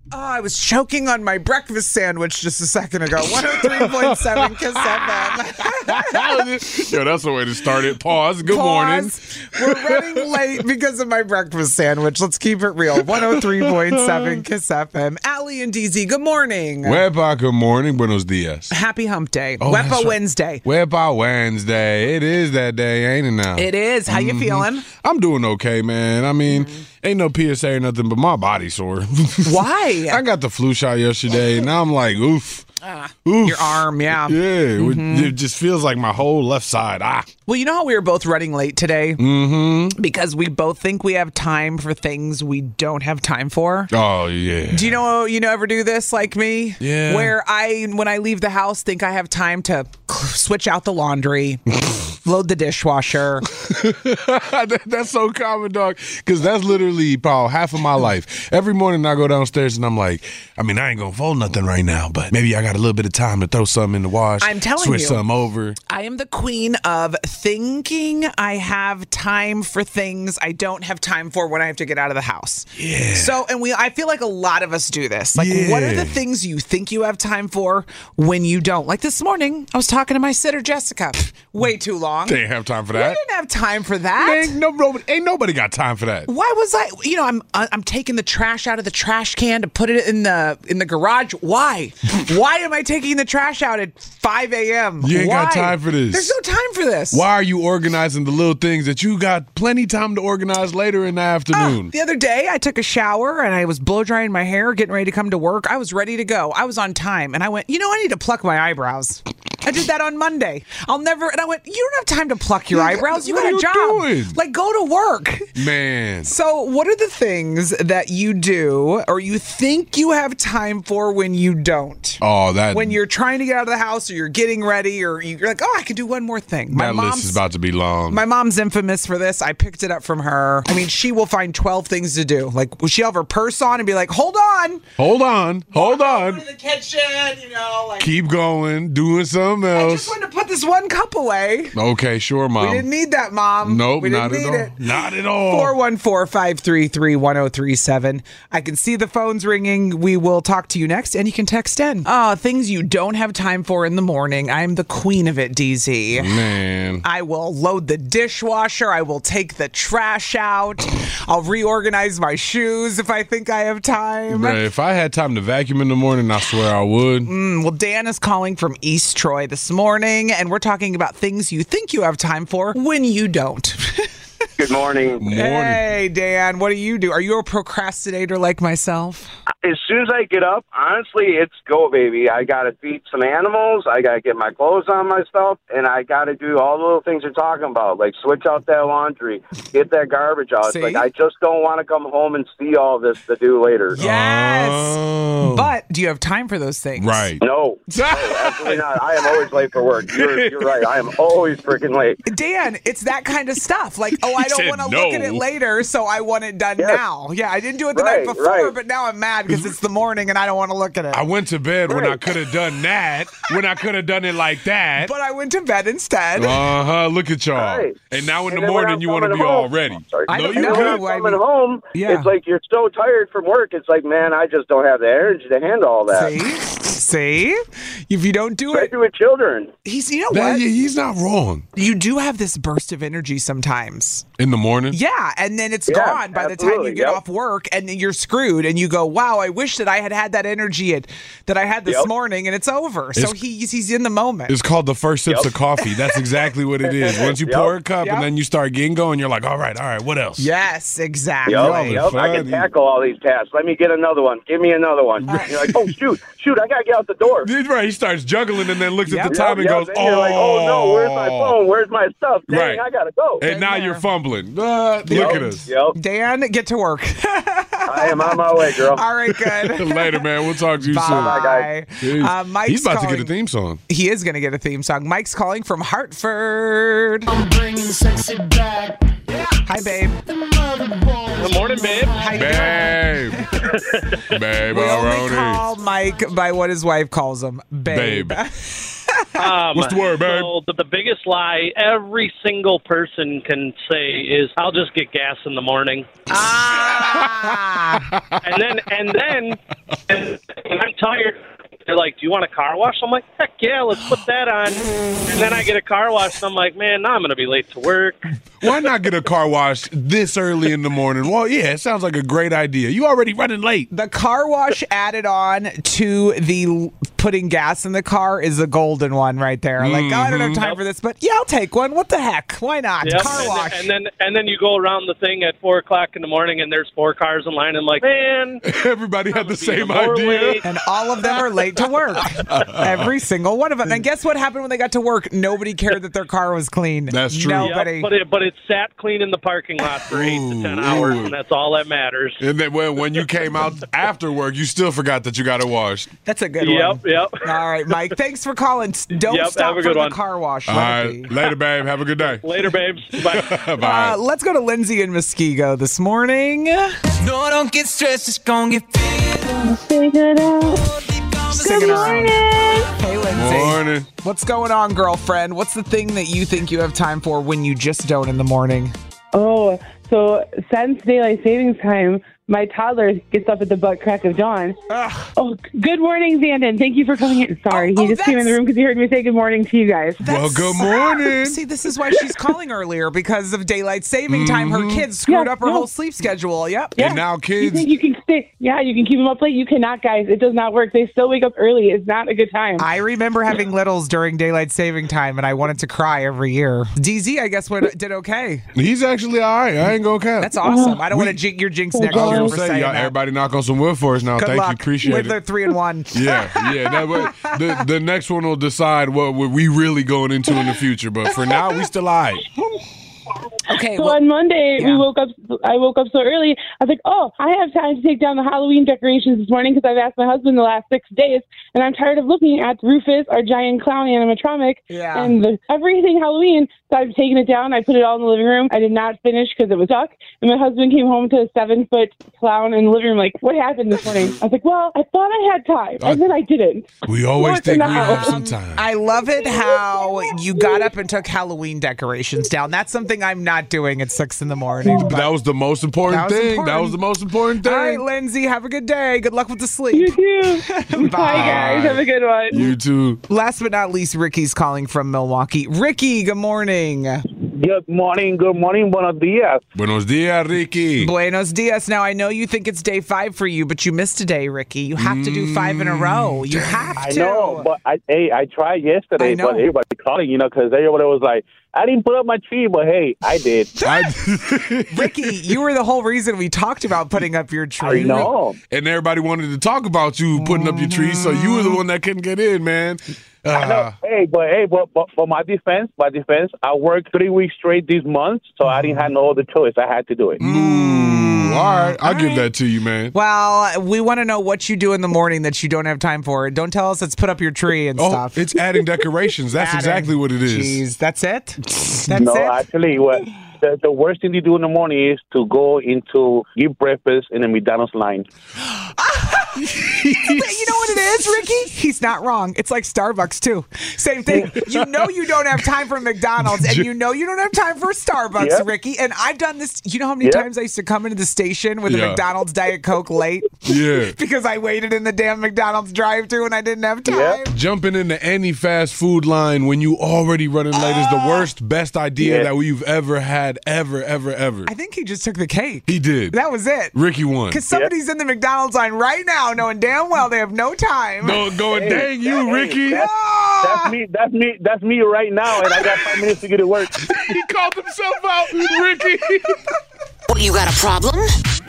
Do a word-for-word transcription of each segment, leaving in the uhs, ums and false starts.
Oh, I was choking on my breakfast sandwich just a second ago. one oh three point seven Kiss F M. Yo, that's the way to start it. Pause. Good Pause. morning. We're running late because of my breakfast sandwich. Let's keep it real. one oh three point seven Kiss F M. Allie and D Z, good morning. Wepa, good morning. Buenos dias. Happy hump day. Oh, Wepa right. Wednesday. Wepa Wednesday. It is that day, ain't it now? It is. How Mm-hmm. you feeling? I'm doing okay, man. I mean, Mm-hmm. ain't no P S A or nothing, but my body's sore. Why? I got the flu shot yesterday, and now I'm like, oof. Ah, Oof. your arm, yeah. Yeah, it- Mm-hmm. it just feels like my whole left side. Ah. Well, you know how we were both running late today? Mm-hmm. Because we both think we have time for things we don't have time for. Oh, yeah. Do you know you know ever do this like me? Yeah. Where I, when I leave the house, think I have time to switch out the laundry, load the dishwasher. That- that's so common, dog. Because that's literally, Paul, half of my life. Every morning I go downstairs and I'm like, I mean, I ain't going to fold nothing right now, but maybe I got a little bit of time to throw something in the wash. I'm telling switch you. something over. I am the queen of thinking I have time for things I don't have time for when I have to get out of the house. Yeah. So, and we, I feel like a lot of us do this. Like, what are Yeah. the things you think you have time for when you don't? Like this morning, I was talking to my sitter, Jessica. Way too long. They ain't have time for We that. didn't have time for that. Ain't, no, nobody, ain't nobody got time for that. Why was I? You know, I'm I'm taking the trash out of the trash can to put it in the in the garage. Why? Why am I taking the trash out at five a.m.? You ain't got Why? time for this. There's no time for this. Why are you organizing the little things that you got plenty time to organize later in the afternoon? The other day, I took a shower and I was blow drying my hair, getting ready to come to work. I was ready to go. I was on time, and I went, you know, I need to pluck my eyebrows. I did that on Monday. I'll never. And I went, you don't have time to pluck your Yeah, eyebrows. You what got are a you job. doing? Like, go to work. Man. So, what are the things that you do or you think you have time for when you don't? Oh, that When you're trying to get out of the house or you're getting ready or you're like, oh, I could do one more thing. My that mom's list is about to be long. my mom's infamous for this. I picked it up from her. I mean, she will find twelve things to do. Like, she'll have her purse on and be like, hold on. hold on. Hold Go on. to the kitchen, you know. Like, Keep going. Doing something I else. just wanted to put this one cup away. Okay, sure, Mom. We didn't need that, Mom. Nope, we didn't not at need all. it. Not at all. four one four, five three three, one oh three seven. I can see the phones ringing. We will talk to you next, and you can text in. Oh, things you don't have time for in the morning. I'm the queen of it, D Z. Man. I will load the dishwasher. I will take the trash out. I'll reorganize my shoes if I think I have time. Bruh, if I had time to vacuum in the morning, I swear I would. Mm, well, Dan is calling from East Troy this morning, and we're talking about things you think you have time for when you don't. Good morning. Morning. Hey, Dan, what do you do? Are you a procrastinator like myself? As soon as I get up, honestly, it's go, baby. I got to feed some animals. I got to get my clothes on myself, and I got to do all the little things you're talking about, like switch out that laundry, get that garbage out. See? It's like I just don't want to come home and see all this to do later. Yes. Oh. But do you have time for those things? Right. No, no, absolutely not. I am always late for work. You're, you're right. I am always freaking late. Dan, it's that kind of stuff. Like, oh, I don't said want to no. look at it later, so I want it done Yes. now. Yeah, I didn't do it the Right, night before, right. but now I'm mad because it's the morning and I don't want to look at it. I went to bed when I Right. could have done that. When I could have done it like that. But I went to bed instead. Uh huh. Look at y'all. Right. And now in And the then when morning, I'm you want to coming be all home- ready. Sorry. I No, don't you And know. when good. I'm I coming mean- home, Yeah. it's like you're so tired from work. It's like, man, I just don't have the energy to handle all that. See? See? If you don't do it, Especially with children. he's, you know That- what? yeah, he's not wrong. You do have this burst of energy sometimes. In the morning? Yeah, and then it's Yeah, gone by the time you absolutely, get yep. off work, and then you're screwed, and you go, "Wow, I wish that I had had that energy at, that I had this Yep. morning," and it's over. So It's- he's he's in the moment. It's called the first sips Yep. of coffee. That's exactly what it is. Once you Yep. pour a cup Yep. and then you start getting going, you're like, all right, all right, what else? Yes, exactly. Yep, Y'all yep. are I can funny. tackle all these tasks. Let me get another one. Give me another one. You're like, oh, shoot, shoot, I got to get out the door. He's right. He starts juggling and then looks Yep. at the time Yep, and yep. goes, Then you're like, oh, no, where's my phone? Where's my stuff? Dang, Right. I got to go. And now there. you're fumbling. Uh, look Yep, at us. Yep. Dan, get to work. I am on my way, girl. All right, good. Later, man. We'll talk to you soon. Bye. Jeez. Uh, Mike's He's about calling, to get a theme song. He is going to get a theme song. Mike's calling from Hartford. I'm bringing sexy back. Hi, babe. Good morning, babe. How you doing? Babe. Babe We only already. call Mike by what his wife calls him, babe. Babe. Um, What's the word, babe? So the, the biggest lie every single person can say is, "I'll just get gas in the morning." Ah. and then, and then, and, and I'm tired. They're like, "Do you want a car wash?" I'm like, "Heck yeah, let's put that on." And then I get a car wash, and I'm like, "Man, now I'm going to be late to work." Why not get a car wash this early in the morning? Well, yeah, it sounds like a great idea. You already running late. The car wash added on to the putting gas in the car is a golden one right there. Like, oh, I don't have time for this, but yeah, I'll take one. What the heck? Why not? Yep. Car and wash. Then, and then and then you go around the thing at four o'clock in the morning, and there's four cars in line. And I'm like, man, Everybody had the be same more idea. late. And all of them are late to work. Every single one of them. And guess what happened when they got to work? Nobody cared that their car was clean. That's true. Yep, Nobody. but it but it sat clean in the parking lot for eight to ten Ooh, hours, ooh. and that's all that matters. And then when, when you came out after work, you still forgot that you got to wash. That's a good Yep, one. yep. All right, Mike. Thanks for calling. Don't Yep, stop have a for good the one. car wash. All Let right. it be. Later, babe. Have a good day. Later, babes. Bye. Bye. Uh, let's go to Lindsay in Muskego this morning. No, don't get stressed, it's gonna get figured. Figure it out. Sing it around. Hey, Lindsay. Morning. What's going on, girlfriend? What's the thing that you think you have time for when you just don't in the morning? Oh, so since daylight savings time, my toddler gets up at the butt crack of dawn. Ugh. Oh, good morning, Zandon. Thank you for coming in. Sorry, Oh, he oh, just came in the that's- room because he heard me say good morning to you guys. Well, good morning. See, this is why she's calling earlier, because of daylight saving time. Her kids screwed Yeah, up her no. whole sleep schedule. Yep. Yeah. And now You kids, think you can stay? Yeah, you can keep them up late. You cannot, guys. It does not work. They still wake up early. It's not a good time. I remember having littles during daylight saving time, and I wanted to cry every year. D Z, I guess, went, did okay. he's actually all right. I ain't going to cap. That's awesome. I don't We- want to jink your jinx Oh, next I was year going for to say, saying y'all, that. everybody knock on some wood for us now. Good Thank luck you. Appreciate with it. the three and one. Yeah, yeah. That way, the the next one will decide what we really going into in the future. But for now, we still all right. Okay. So Well, on Monday, yeah. we woke up. I woke up so early. I was like, "Oh, I have time to take down the Halloween decorations this morning because I've asked my husband the last six days, and I'm tired of looking at Rufus, our giant clown animatronic, Yeah. and the, everything Halloween." So I've taken it down. I put it all in the living room. I did not finish because it was stuck. And my husband came home to a seven foot clown in the living room. Like, what happened this morning? I was like, "Well, I thought I had time, and then I didn't." We always What think we now? have some time. I love it how you got up and took Halloween decorations down. That's something I'm not doing at six in the morning. But that was the most important That was thing. important. That was the most important thing. All right, Lindsay, have a good day. Good luck with the You sleep. too. Bye, guys. Have a good one. You too. Last but not least, Ricky's calling from Milwaukee. Ricky, good morning. Good morning, good morning, buenos dias. Buenos dias, Ricky. Buenos dias. Now, I know you think it's day five for you, but you missed a day, Ricky. You have to do five in a row. You have I to. know, but I hey, I tried yesterday, I know. but everybody calling, you know, because everybody was like, I didn't put up my tree, but hey, I did. I, Ricky, you were the whole reason we talked about putting up your I tree. know. and everybody wanted to talk about you putting up your tree, so you were the one that couldn't get in, man. I know. Uh, Hey, but hey, but, but for my defense, my defense, I worked three weeks straight this month, so I didn't have no other choice. I had to do it. ooh, all right. I'll All give right. that to you, man. Well, we want to know what you do in the morning that you don't have time for. Don't tell us it's put up your tree and Oh, stuff. it's adding decorations. That's Adding. exactly what it is. Jeez, that's it? That's no, it? actually, what the, the worst thing to do in the morning is to go into give breakfast in a McDonald's line. You know what it is, Ricky? He's not wrong. It's like Starbucks, too. Same thing. You know you don't have time for McDonald's, and you know you don't have time for Starbucks, Yep. Ricky. And I've done this. You know how many Yep. times I used to come into the station with a Yeah. McDonald's Diet Coke late? Yeah. Because I waited in the damn McDonald's drive-thru and I didn't have time. Yep. Jumping into any fast food line when you already running late is the worst, best idea Yeah. that we've ever had, ever, ever, ever. I think he just took the cake. He did. That was it. Ricky won. Because somebody's in the McDonald's line right now knowing damn well they have no time. No, going, dang you, Hey, Ricky. That's, that's me. That's me. That's me right now, and I got five minutes to get to work. He called himself out, Ricky. What, you got a problem?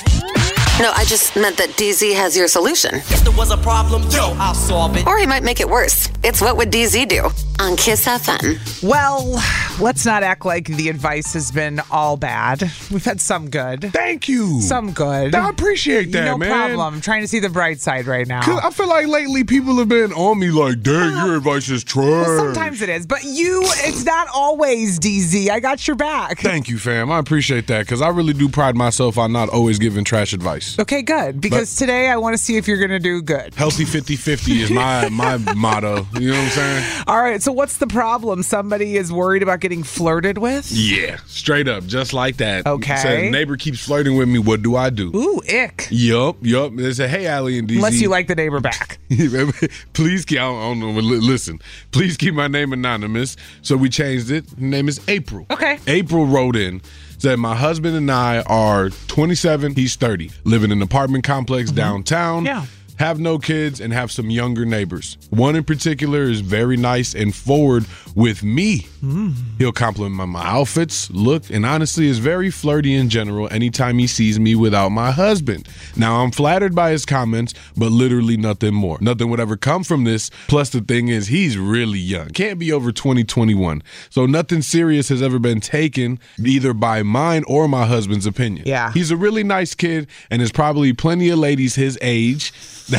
No, I just meant that D Z has your solution. If there was a problem, yo, I'll solve it. Or he might make it worse. It's What Would D Z Do? On Kiss F M. Well, let's not act like the advice has been all bad. We've had some good. Thank you. Some good. I appreciate that, no man. problem. I'm trying to see the bright side right now. 'Cause I feel like lately people have been on me like, dang, your advice is trash. Well, sometimes it is, but you, it's not always, D Z. I got your back. Thank you, fam. I appreciate that because I really do pride myself on not always giving trash advice. nice. Okay, good. Because But- today I want to see if you're going to do good. Healthy fifty-fifty is my my motto. You know what I'm saying? All right, so what's the problem? Somebody is worried about getting flirted with? Yeah, straight up, just like that. Okay. Says, neighbor keeps flirting with me. What do I do? Ooh, ick. Yup, yup. They say, hey, Allie and D Z. Unless you like the neighbor back. Please keep, I don't, I don't know, li- listen, please keep my name anonymous. So we changed it. Her name is April. Okay. April wrote in, said, my husband and I are twenty-seven, he's thirty, live in an apartment complex downtown. Yeah. Have no kids and have some younger neighbors. One in particular is very nice and forward with me. Mm. He'll compliment my, my outfits, look, and honestly is very flirty in general anytime he sees me without my husband. Now, I'm flattered by his comments, but literally nothing more. Nothing would ever come from this. Plus, the thing is, he's really young. Can't be over twenty, twenty-one. So nothing serious has ever been taken, either by mine or my husband's opinion. Yeah. He's a really nice kid, and there's probably plenty of ladies his age.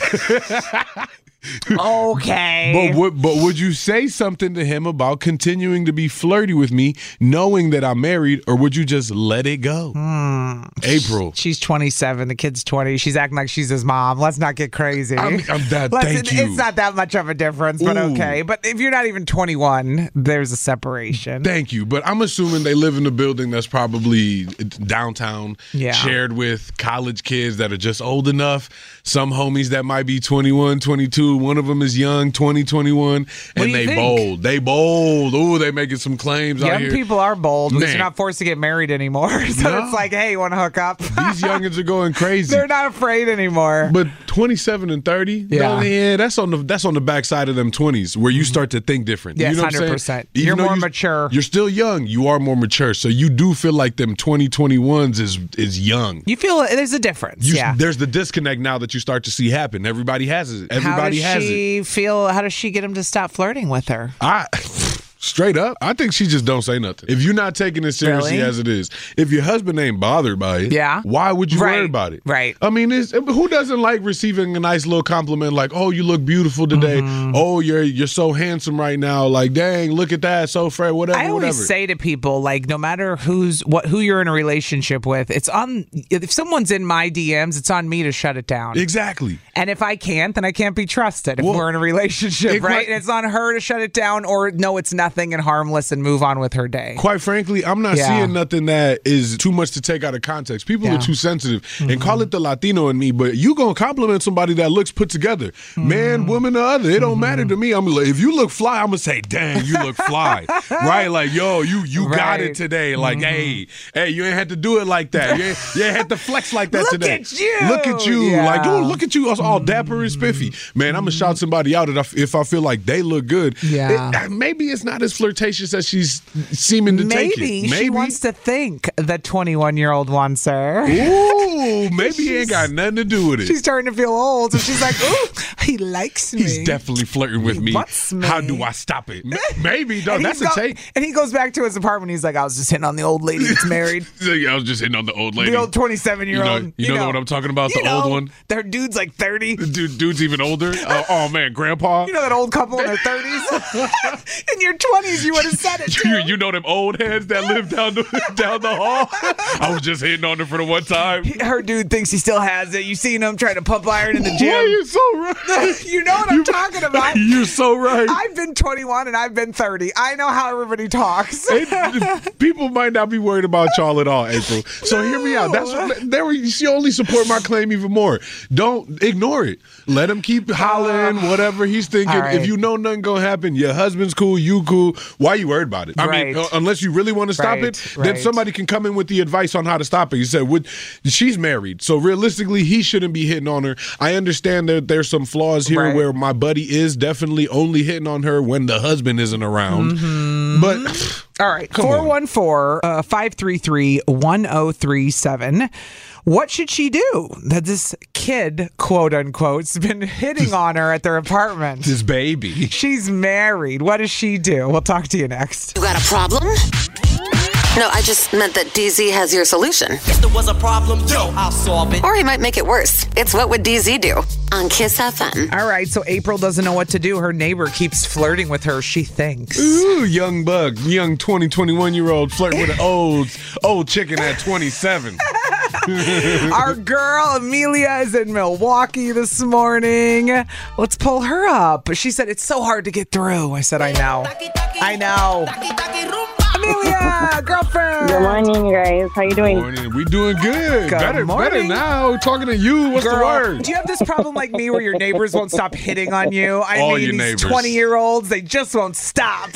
Okay. But would, but would you say something to him about continuing to be flirty with me, knowing that I'm married, or would you just let it go? Hmm. April. She's twenty-seven. The kid's twenty. She's acting like she's his mom. Let's not get crazy. I'm, I'm that. Let's- Thank it- you. It's not that much of a difference, but Ooh. okay. But if you're not even twenty-one, there's a separation. Thank you. But I'm assuming they live in a building that's probably downtown, Yeah. shared with college kids that are just old enough. Some homies that might be twenty-one, twenty-two. One of them is young, twenty, twenty-one. What And do you they think? bold. They bold. Ooh, they making some claims out Young here. people are bold because Man. you're not forced to get married anymore. So No. it's like, hey, you want to hook up? These youngins are going crazy. They're not afraid anymore. But twenty-seven and thirty, Yeah. no, yeah, that's on the that's on the backside of them twenties where you start to think different. Yes, you know what I'm saying? one hundred percent. Even You're though more you- mature. You're still young. You are more mature, so you do feel like them twenty twenty-ones is is young. You feel there's a difference. You, yeah. There's the disconnect now that you start to see happen. Everybody has it. Everybody how does has it. she feel? How does she get him to stop flirting with her? I straight up, I think she just don't say nothing. If you're not taking it seriously Really? as it is, if your husband ain't bothered by it, Yeah. why would you worry Right, about it? right. I mean, it's, who doesn't like receiving a nice little compliment like, "Oh, you look beautiful today. Mm-hmm. Oh, you're you're so handsome right now. Like, dang, look at that, so fresh, whatever, I always whatever." say to people, like, no matter who's what, who you're in a relationship with, it's on. If someone's in my D Ms, it's on me to shut it down. Exactly. And if I can't, then I can't be trusted. If Well, we're in a relationship, it right? might- And it's on her to shut it down, or no, it's nothing and harmless, and move on with her day. Quite frankly, I'm not Yeah. seeing nothing that is too much to take out of context. People Yeah. are too sensitive, and call it the Latino in me, but you gonna compliment somebody that looks put together, man, woman, or other. It don't matter to me. I'm like, if you look fly, I'm gonna say, dang, you look fly, right? Like, yo, you you got Right. it today. Like, hey, hey, you ain't had to do it like that. You ain't, you ain't had to flex like that Look today. at you. Look at you. Yeah. Like, oh, look at you, all, all dapper and spiffy. Man, I'm gonna shout somebody out if I, if I feel like they look good. Yeah. It- maybe it's not as flirtatious as she's seeming to take it. Maybe she wants to think the twenty-one-year-old wants her. Ooh, maybe he ain't got nothing to do with it. She's starting to feel old, so she's like, "Ooh, he likes me." He's definitely flirting with He me. wants me. How do I stop it? M- Maybe, though. And That's he's a go- take. And he goes back to his apartment. He's like, "I was just hitting on the old lady that's married." I was just hitting on the old lady. The old twenty-seven-year-old. You know- you know what I'm talking about, the You old know, one? Their dude's like thirty. Dude, dude's even older. Oh, oh, man, grandpa. You know that old couple in their thirties? In your twenties, you would have said it too. You, you know them old heads that live down the down the hall? I was just hitting on them for the one time. Her dude thinks he still has it. You seen him trying to pump iron in the Boy, gym. you're so right. You know what I'm talking about. You're so right. I've been twenty-one and I've been thirty. I know how everybody talks. It- people might not be worried about y'all at all, April. So hear me out. That's what, there. You see, only support my claim even more. Don't ignore it. Let him keep hollering, whatever he's thinking. all right. If you know nothing gonna happen, your husband's cool, you cool. Why you worried about it? I Right. mean, uh, unless you really want to stop Right, it, then right. somebody can come in with the advice on how to stop it. You said, "Would she's married, so realistically, he shouldn't be hitting on her." I understand that there's some flaws here Right. where my buddy is definitely only hitting on her when the husband isn't around, Mm-hmm. but. All right, Come on. four one four, five three three, one oh three seven. What should she do that this kid, quote unquote, has been hitting on her at their apartment? This baby. She's married. What does she do? We'll talk to you next. You got a problem? No, I just meant that D Z has your solution. If there was a problem, yo, I'll solve it. Or he might make it worse. It's What Would D Z Do? On Kiss F M. All right, so April doesn't know what to do. Her neighbor keeps flirting with her, she thinks. Ooh, young bug, young twenty, twenty-one year old flirting with an old old chicken at twenty-seven. Our girl Amelia is in Milwaukee this morning. Let's pull her up. She said it's so hard to get through. I said, I know. I know. Amelia, girlfriend. Good morning, you guys. How you doing? Morning. We doing good. Good better, morning. better now. Talking to you. What's Girl, the word? do you have this problem like me where your neighbors won't stop hitting on you? I All mean, your these neighbors. twenty-year-olds, they just won't stop.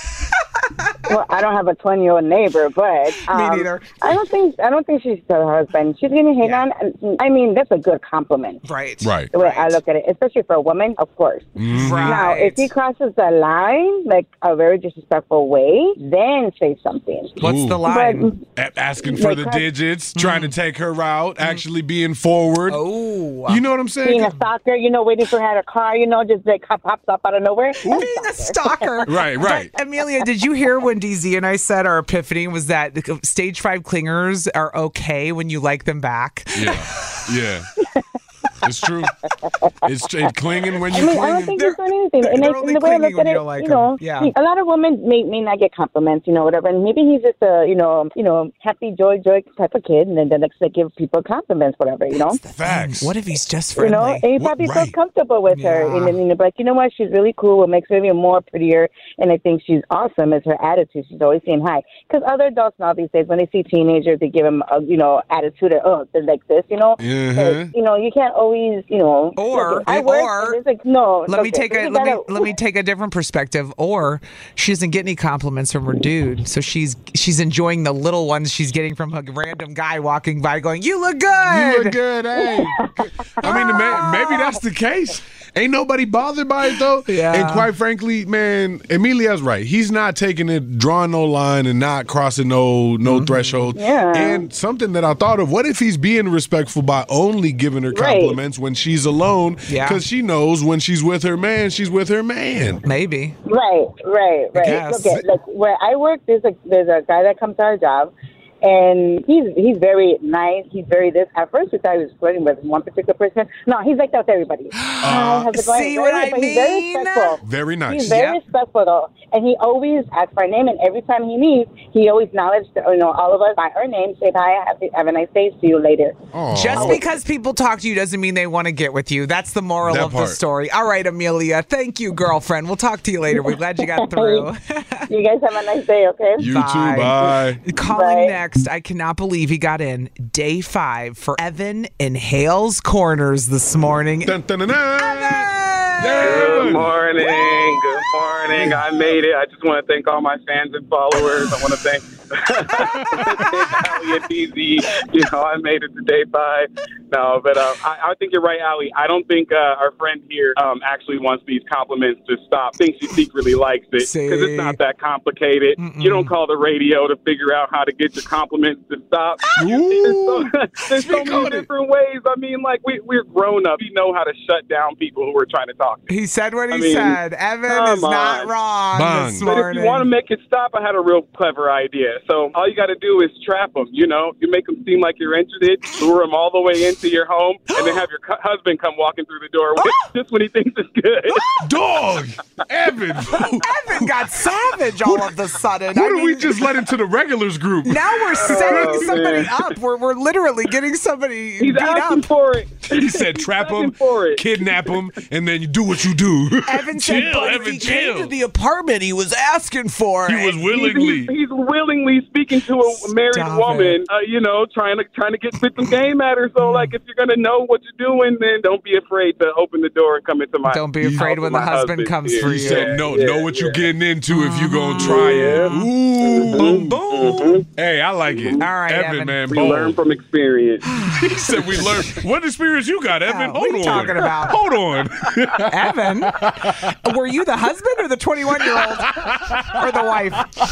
Well, I don't have a twenty-year-old neighbor, but um, Me neither. I don't think I don't think she's her husband. She's getting hit Yeah. on. I mean, that's a good compliment. Right. Right. The way I Right. look at it, especially for a woman, of course. Mhm. Right. Now, if he crosses the line, like a very disrespectful way, then say something. What's Ooh. the line? A- asking for Like, the cause- digits, trying to take her out, actually being forward. Oh. You know what I'm saying? Being a stalker, you know, waiting for her at a car, you know, just like pops up out of nowhere. Being a stalker. Right, right. But, Amelia, did you hear when D Z and I said our epiphany was that the stage five clingers are okay when you like them back? Yeah, yeah. It's true. It's, it's clinging when I you mean, I don't clinging. think he's doing anything. they're And, I, only and the way I clinging look when at you it, like you know, them. Yeah. he- a lot of women may, may not get compliments, you know, whatever. And maybe he's just a, you know, you know, happy, joy, joy type of kid. And then the next they give people compliments, whatever, you know. Facts. What if he's just You friendly? know, and he What- probably right. feels comfortable with her. Yeah. And then, you know, but you know what? She's really cool. What makes her even more prettier, and I think she's awesome, is her attitude. She's always saying hi. Because other adults now these days, when they see teenagers, they give them, a, you know, attitude of, oh, they're like this, you know. Mhm. But, you know, you can't always, you know. Or- look, I work, or- and it's like, no. Let me okay, take so a you let me gotta- let me take a different perspective. Or she doesn't get any compliments from her dude, so she's she's enjoying the little ones she's getting from a random guy walking by, going, "You look good." You look good, hey. I mean, ma- maybe that's the case. Ain't nobody bothered by it, though. Yeah. And quite frankly, man, Emilia's right. He's not taking it, drawing no line and not crossing no no Mm-hmm. threshold. Yeah. And something that I thought of, what if he's being respectful by only giving her Right. compliments when she's alone? Yeah. Because she knows when she's with her man, she's with her man. Maybe. Right, right, right. guess. Okay, like where I work, there's a there's a guy that comes to our job, and he's he's very nice. He's very this. At first, we thought he was flirting with one particular person. No, he's like that with everybody. Hi, how's it going? see Very what I nice, but He's very mean? respectful. Very nice. He's very Yep. respectful though, and he always asks for our name. And every time he leaves, he always acknowledges, you know, all of us by our name. Say hi, have, have a nice day. See you later. Aw. Just because people talk to you doesn't mean they want to get with you. That's the moral That of the part. story. All right, Amelia. Thank you, girlfriend. We'll talk to you later. We're glad you got through. You guys have a nice day, okay? You Bye. too, bye. Calling Bye. next, I cannot believe he got in day five for Evan in Hales Corners this morning. Dun, dun, dun, dun. Good Yeah. morning. Good morning. I made it. I just want to thank all my fans and followers. I want to thank Allie and D Z. You know, I made it to day five. No, but uh, I, I think you're right, Allie. I don't think uh, our friend here um, actually wants these compliments to stop. Thinks she secretly likes it because See? it's not that complicated. You don't call the radio to figure out how to get your compliments to stop. There's so, there's so Speak on many it. different ways. I mean, like, we, we're grown up. We know how to shut down people who are trying to talk to. He said what he I mean, said. Evan come is not on. wrong Bang. this But if morning. you want to make it stop, I had a real clever idea. So all you got to do is trap them. You know, you make them seem like you're interested, lure them all the way into your home, and then have your cu- husband come walking through the door with just when he thinks it's good. Dog. Evan. Evan got savage all of a sudden. Who I did we mean, just let into the regulars group? Now we're setting Oh, somebody man. up. We're, we're literally getting somebody He's beat asking up. for it. He said trap Asking him, for it. kidnap him, and then you do what you do. Evan said, Chill, but if Evan, he came chill. to the apartment, he was asking for He it. was He's, willingly. he's, he's willingly speaking to a married Stop woman, uh, you know, trying to trying to get spit some game at her. Mm. So, like, if you're gonna know what you're doing, then don't be afraid to open the door and come into my. Don't be afraid house when with the my husband comes here. for He you. said, no, Yeah, know what you're yeah. getting into if you gonna try it. Ooh. Boom, boom. Hey, I like it. All right, Evan, Evan. man, We bold. learn from experience. He said we learned. What experience you got, Evan? Yeah, Hold what are you on. talking about? Hold on. Evan, were you the husband or the twenty-one-year-old or the wife?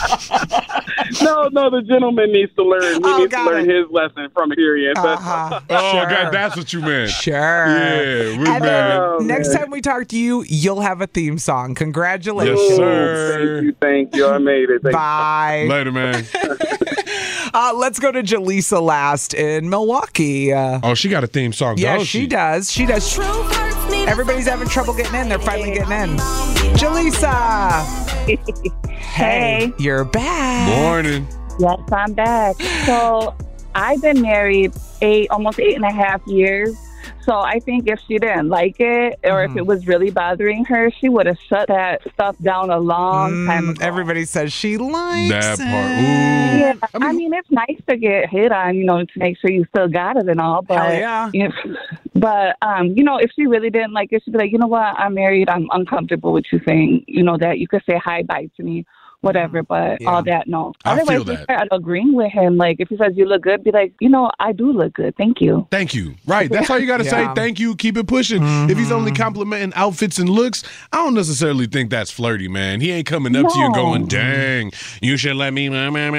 no, no, the gentleman needs to learn. He Oh, needs to got learn it. his lesson from experience. That's Uh-huh. Oh, Sure. God, that's what you meant. Sure. Yeah, we Evan, mad. Oh, next man. time we talk to you, you'll have a theme song. Congratulations. Yes, Oh, sir. thank you, thank you. I made it. Thank Bye. Later, man. Uh, let's go to Jaleesa last in Milwaukee. Uh, Oh, she got a theme song, yeah, don't she does. She does. Everybody's having trouble getting in. They're finally getting in. Jaleesa. Hey. You're back. Morning. Yes, I'm back. So I've been married eight, almost eight and a half years. So I think if she didn't like it or mm. if it was really bothering her, she would have shut that stuff down a long mm, time ago. Everybody says she likes that it. part. Ooh. Yeah, I mean, I mean, it's nice to get hit on, you know, to make sure you still got it and all. But, hell yeah. You know, but, um, you know, if she really didn't like it, she'd be like, you know what, I'm married. I'm uncomfortable with you saying, you know, that you could say hi, bye to me. Whatever, but yeah. all that, no. I Otherwise, feel that. Start agreeing with him. Like, if he says you look good, be like, you know, I do look good. Thank you. Thank you. Right. That's all you got to yeah. say. Thank you. Keep it pushing. Mm-hmm. If he's only complimenting outfits and looks, I don't necessarily think that's flirty, man. He ain't coming up no. to you and going, dang, you should let me.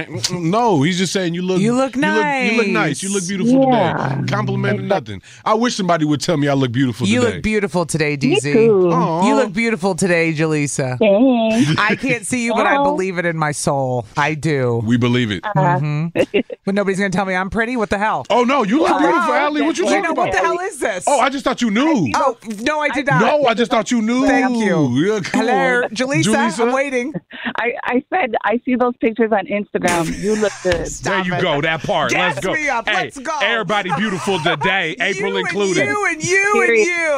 No, he's just saying you look You look nice. You look, you look nice. You look beautiful yeah. today. Complimenting nothing. I wish somebody would tell me I look beautiful you today. You look beautiful today, D Z. Me too. Aww. You look beautiful today, Jaleesa. Thanks. I can't see you, but I believe it in my soul. I do. We believe it. Uh-huh. Mm-hmm. But nobody's going to tell me I'm pretty? What the hell? Oh, no. You look Hello? beautiful, Allie. What you you talking know, about? What the hell is this? Oh, I just thought you knew. Oh, no, I did not. No, I just thought you knew. Thank you. Yeah, Hello, on. Jaleesa, Jaleesa? I'm waiting. I, I said, I see those pictures on Instagram. You look good. There you it. go. That part. Gas Let's go. me up. Hey, Let's go. Everybody beautiful today, April you included. And you and you and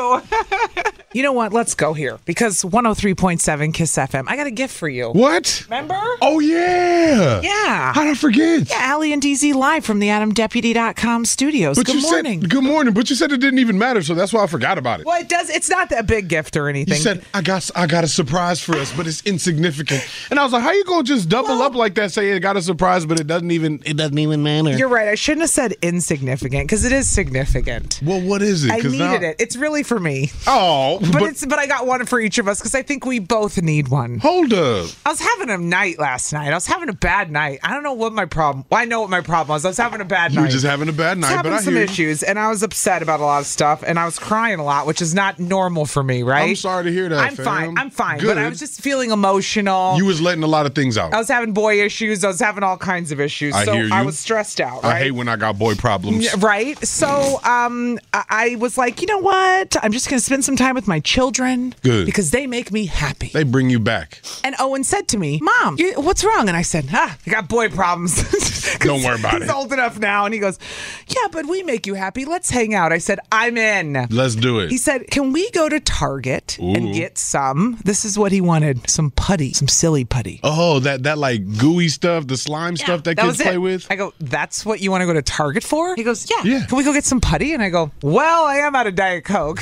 you. You know what? Let's go here because one oh three point seven Kiss F M. I got a gift for you. What? Remember? Oh, yeah. Yeah. How'd I forget? Yeah, Allie and D Z live from the Adam Deputy dot com studios. But good you morning. Said, good morning. But you said it didn't even matter, so that's why I forgot about it. Well, it does. It's not that big gift or anything. You said, I got I got a surprise for us, but it's insignificant. And I was like, how you going to just double well, up like that, say it got a surprise, but it doesn't even it doesn't even matter? You're right. I shouldn't have said insignificant because it is significant. Well, what is it? I needed now... it. It's really for me. Oh. But, but it's but I got one for each of us because I think we both need one. Hold up. I was having a night last night. I was having a bad night. I don't know what my problem. Well, I know what my problem was. I was having a bad you night. You were just having a bad night, I was having but I some hear issues, and I was upset about a lot of stuff, and I was crying a lot, which is not normal for me, right? I'm sorry to hear that. I'm fam. fine. I'm fine. Good. But I was just feeling emotional. You was letting a lot of things out. I was having boy issues. I was having all kinds of issues. I so hear you. I was stressed out. Right? I hate when I got boy problems. Right. So um, I, I was like, you know what? I'm just going to spend some time with my children. Good. Because they make me happy. They bring you back. And Owen said to me, Mom, you, what's wrong? And I said, ah, I got boy problems. Don't worry about he's it. He's old enough now. And he goes, yeah, but we make you happy. Let's hang out. I said, I'm in. Let's do it. He said, can we go to Target Ooh. and get some? This is what he wanted. Some putty. Some silly putty. Oh, that that like gooey stuff, the slime yeah, stuff that, that kids play with? I go, that's what you want to go to Target for? He goes, yeah. yeah. Can we go get some putty? And I go, well, I am out of Diet Coke.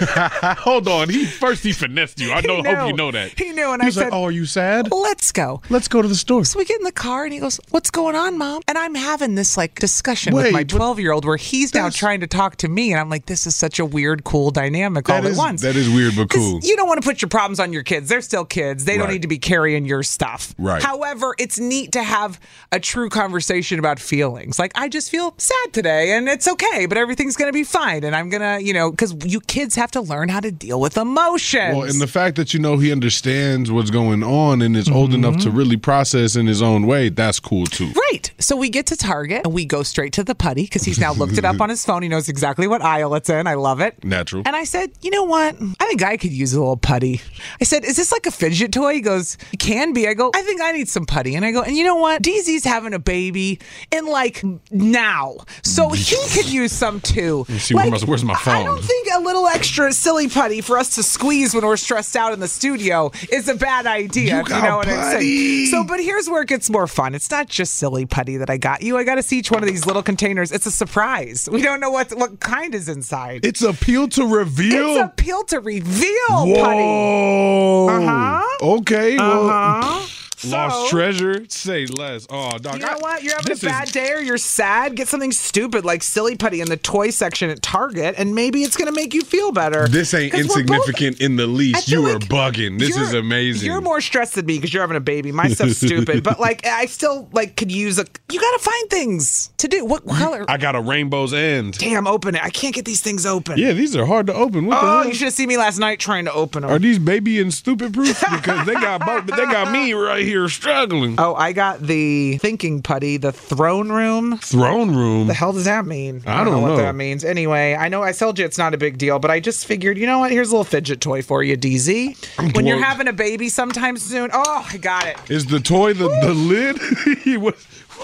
Hold on. He First he finessed you. I know, hope you know that. He knew. And he I was said, like, oh, are you sad? Let's go. Let's go to the store. So we get in the car and he goes, what's going on, Mom? And I'm having this like discussion Wait, with my twelve-year-old where he's now trying to talk to me. And I'm like, this is such a weird, cool dynamic all is, at once. That is weird, but cool. You don't want to put your problems on your kids. They're still kids. They don't right. need to be carrying your stuff. Right. However, it's neat to have a true conversation about feelings. Like, I just feel sad today and it's okay, but everything's going to be fine. And I'm going to, you know, because you kids have to learn how to deal with emotions. Well, and the fact that, you know, he understands what's going on and is mm-hmm. old enough to really process in his own way, that's cool too. Right. So we get to Target and we go straight to the putty because he's now looked it up on his phone. He knows exactly what aisle it's in. I love it. Natural. And I said, you know what? I think I could use a little putty. I said, is this like a fidget toy? He goes, it can be. I go, I think I need some putty. And I go, and you know what? D Z's having a baby in like now. So he could use some too. Let me see, like, where's, my, where's my phone? I don't think a little extra silly putty for us to squeeze when we're stressed out in the studio is a bad idea. You, if you know what putty. I'm saying. So, but here's where it gets more fun. It's not just silly putty that I got you. I got to see each one of these little containers. It's a surprise. We don't know what what kind is inside. It's a peel to reveal. It's a peel to reveal Whoa. putty. Uh huh. Okay. Well, uh-huh. Lost So- treasure, say less. Oh, dog. You know I- what? You're having a this is- bad day or you're sad? Get something stupid like silly putty in the toy section at Target, and maybe it's going to make you feel better. This ain't 'Cause we're insignificant both- in the I least. feel You are like bugging. This is You're- amazing. You're more stressed than me because you're having a baby. My stuff's stupid, but like I still like could use a. You got to find things to do. What color? I got a rainbow's end. Damn, open it. I can't get these things open. Yeah, these are hard to open. What the Oh, hell? you should have seen me last night trying to open them. Are these baby and stupid proof? Because they got both, but they got me right here struggling. Oh, I got the thinking putty, the throne room. Throne room? The hell does that mean? I don't what know. that means. Anyway, I know I told you it's not a big deal, but I just figured, you know what? Here's a little fidget toy for you, D Z. When you're Well- having a baby sometime soon. Oh, I got it. Is the toy the, the lid? What-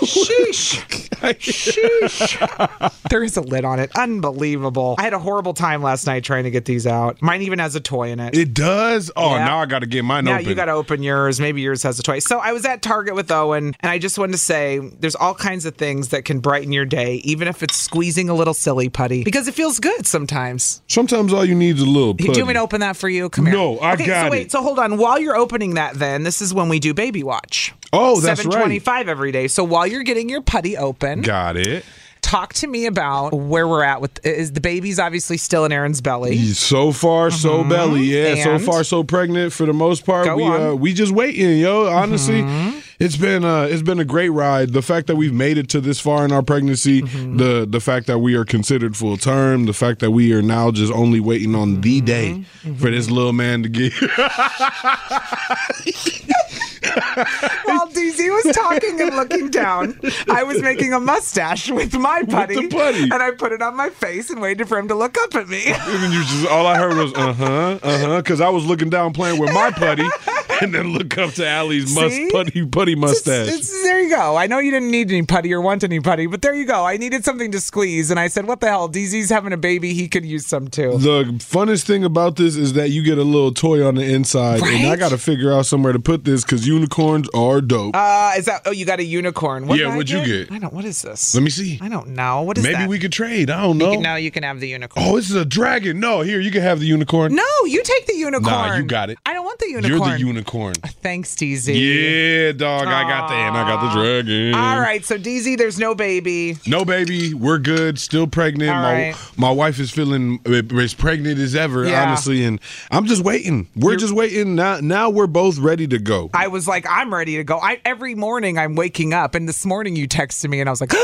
Sheesh. Sheesh. There is a lid on it. Unbelievable. I had a horrible time last night trying to get these out. Mine even has a toy in it. It does? Oh, Yeah. now I got to get mine Now open. you got to open yours. Maybe yours has a toy. So I was at Target with Owen, and I just wanted to say there's all kinds of things that can brighten your day, even if it's squeezing a little silly putty, because it feels good sometimes. Sometimes all you need is a little Do putty. you want me to open that for you? Come here. No, I okay, got so wait, it. so hold on. While you're opening that, then this is when we do Baby Watch. Oh, that's right. seven twenty-five every day. So while you're getting your putty open, Got it. talk to me about where we're at with. Is the baby's obviously still in Aaron's belly? So far, so belly. Yeah, so And? far, so pregnant for the most part. Go we on. uh, we just waiting, yo. Honestly, it's been uh, it's been a great ride. The fact that we've made it to this far in our pregnancy, the the fact that we are considered full term, the fact that we are now just only waiting on the day for this little man to get. While D Z was talking and looking down, I was making a mustache with my putty, the putty. and I put it on my face and waited for him to look up at me. And you just all I heard was uh huh, uh huh, because I was looking down playing with my putty, and then look up to Allie's must See? putty putty mustache. It's- it's- there you go. I know you didn't need any putty or want any putty, but there you go. I needed something to squeeze, and I said, "What the hell? D Z's having a baby. He could use some too." The funnest thing about this is that you get a little toy on the inside, and I Right? got to figure out somewhere to put this because unicorns are dope. Uh, is that? Oh, you got a unicorn. What Yeah, did I what'd you get? I don't. What is this? Let me see. I don't know. What is Maybe that? we could trade. I don't You know. can- no, you can have the unicorn. Oh, this is a dragon. No, here, you can have the unicorn. No, you take the unicorn. Nah, you got it. I don't want the unicorn. You're the unicorn. Thanks, D Z. Yeah, dog. I got the and I got the dragon. All right, so D Z, there's no baby. No baby, we're good. Still pregnant. All my right. my wife is feeling as pregnant as ever, Yeah. honestly, and I'm just waiting. We're just waiting. Now, now we're both ready to go. I was like, I'm ready to go. I every morning I'm waking up, and this morning you texted me, and I was like,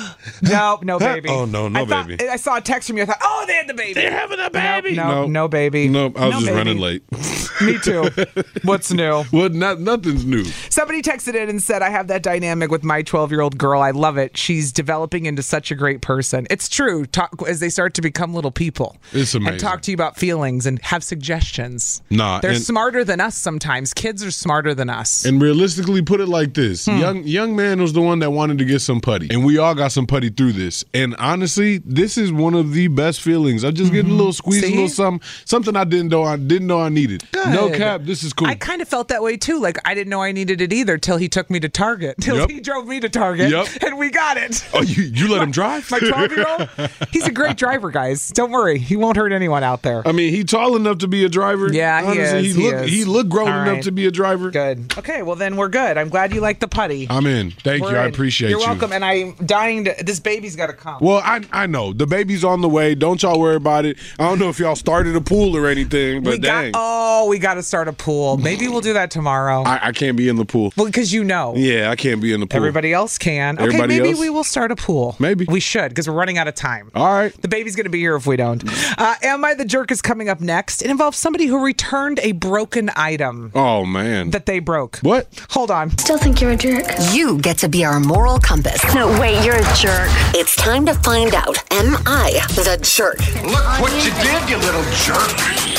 no, no baby. Oh, no, no I thought- baby. I saw a text from you. I thought, oh, they had the baby. They're having a baby. No, no, No. no baby. Nope, I was No just baby. running late. Me too. What's new? Well, not nothing's new. Somebody texted in and said, I have that dynamic with my twelve-year-old girl. I love it. She's developing into such a great person. It's true. Talk, as they start to become little people. It's amazing. And talk to you about feelings and have suggestions. Nah, They're and- smarter than us sometimes. Kids are smarter than us. And realistically, put it like this: Hmm. young young man was the one that wanted to get some putty, and we all got some putty through this. And honestly, this is one of the best feelings. I just get a little squeeze, a See? little something, something I didn't know I didn't know I needed. No Good. cap, this is cool. I kind of felt that way too. Like I didn't know I needed it either till he took me to Target. Till Yep. he drove me to Target. Yep. And we got it. oh, you you let him drive? My twelve-year-old, he's a great driver, guys. Don't worry. He won't hurt anyone out there. I mean, he tall enough to be a driver. Yeah, he Honestly, is, He, he look is. he looked grown All enough right. to be a driver. Good. Okay, well then we're good. I'm glad you like the putty. I'm in. Thank We're you. I in. appreciate You're you. welcome. And I'm dying to. This baby's got to come. Well, I I know the baby's on the way. Don't y'all worry about it. I don't know if y'all started a pool or anything, but we got. dang, Oh, we got to start a pool. Maybe we'll do that tomorrow. I, I can't be in the pool. Well, because you know. Yeah, I can't be in the pool. Everybody else can. Okay, Everybody maybe else? we will start a pool. Maybe. We should, because we're running out of time. All right. The baby's going to be here if we don't. Uh, Am I the Jerk is coming up next. It involves somebody who returned a broken item Oh man. that they broke. What? Hold on. Still think you're a jerk? You get to be our moral compass. No, wait, you're a jerk. It's time to find out, am I the jerk? Look what you did, you little jerk.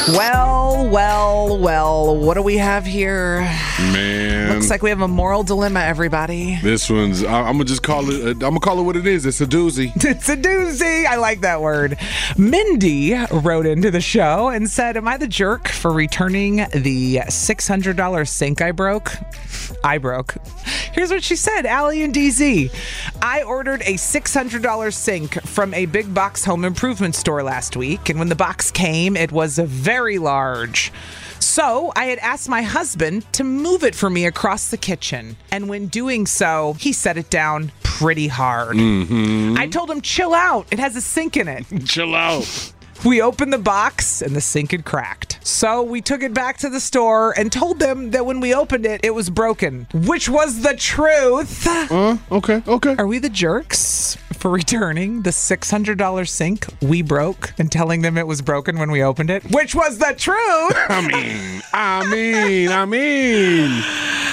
Well, well, well. What do we have here? Man. Looks like we have a moral dilemma, everybody. This one's. I, I'm gonna just call it. Uh, I'm gonna call it what it is. It's a doozy. It's a doozy. I like that word. Mindy wrote into the show and said, am I the jerk for returning the six hundred dollars sink I broke? I broke. Here's what she said, Allie and D Z. I ordered a six hundred dollars sink from a big box home improvement store last week, and when the box came, it was very large. So I had asked my husband to move it for me across the kitchen, and when doing so, he set it down pretty hard. Mm-hmm. I told him, chill out. It has a sink in it. Chill out. We opened the box and the sink had cracked. So we took it back to the store and told them that when we opened it, it was broken, which was the truth. Uh, okay, okay. Are we the jerks for returning the six hundred dollars sink we broke and telling them it was broken when we opened it, which was the truth? I mean, I mean, I mean.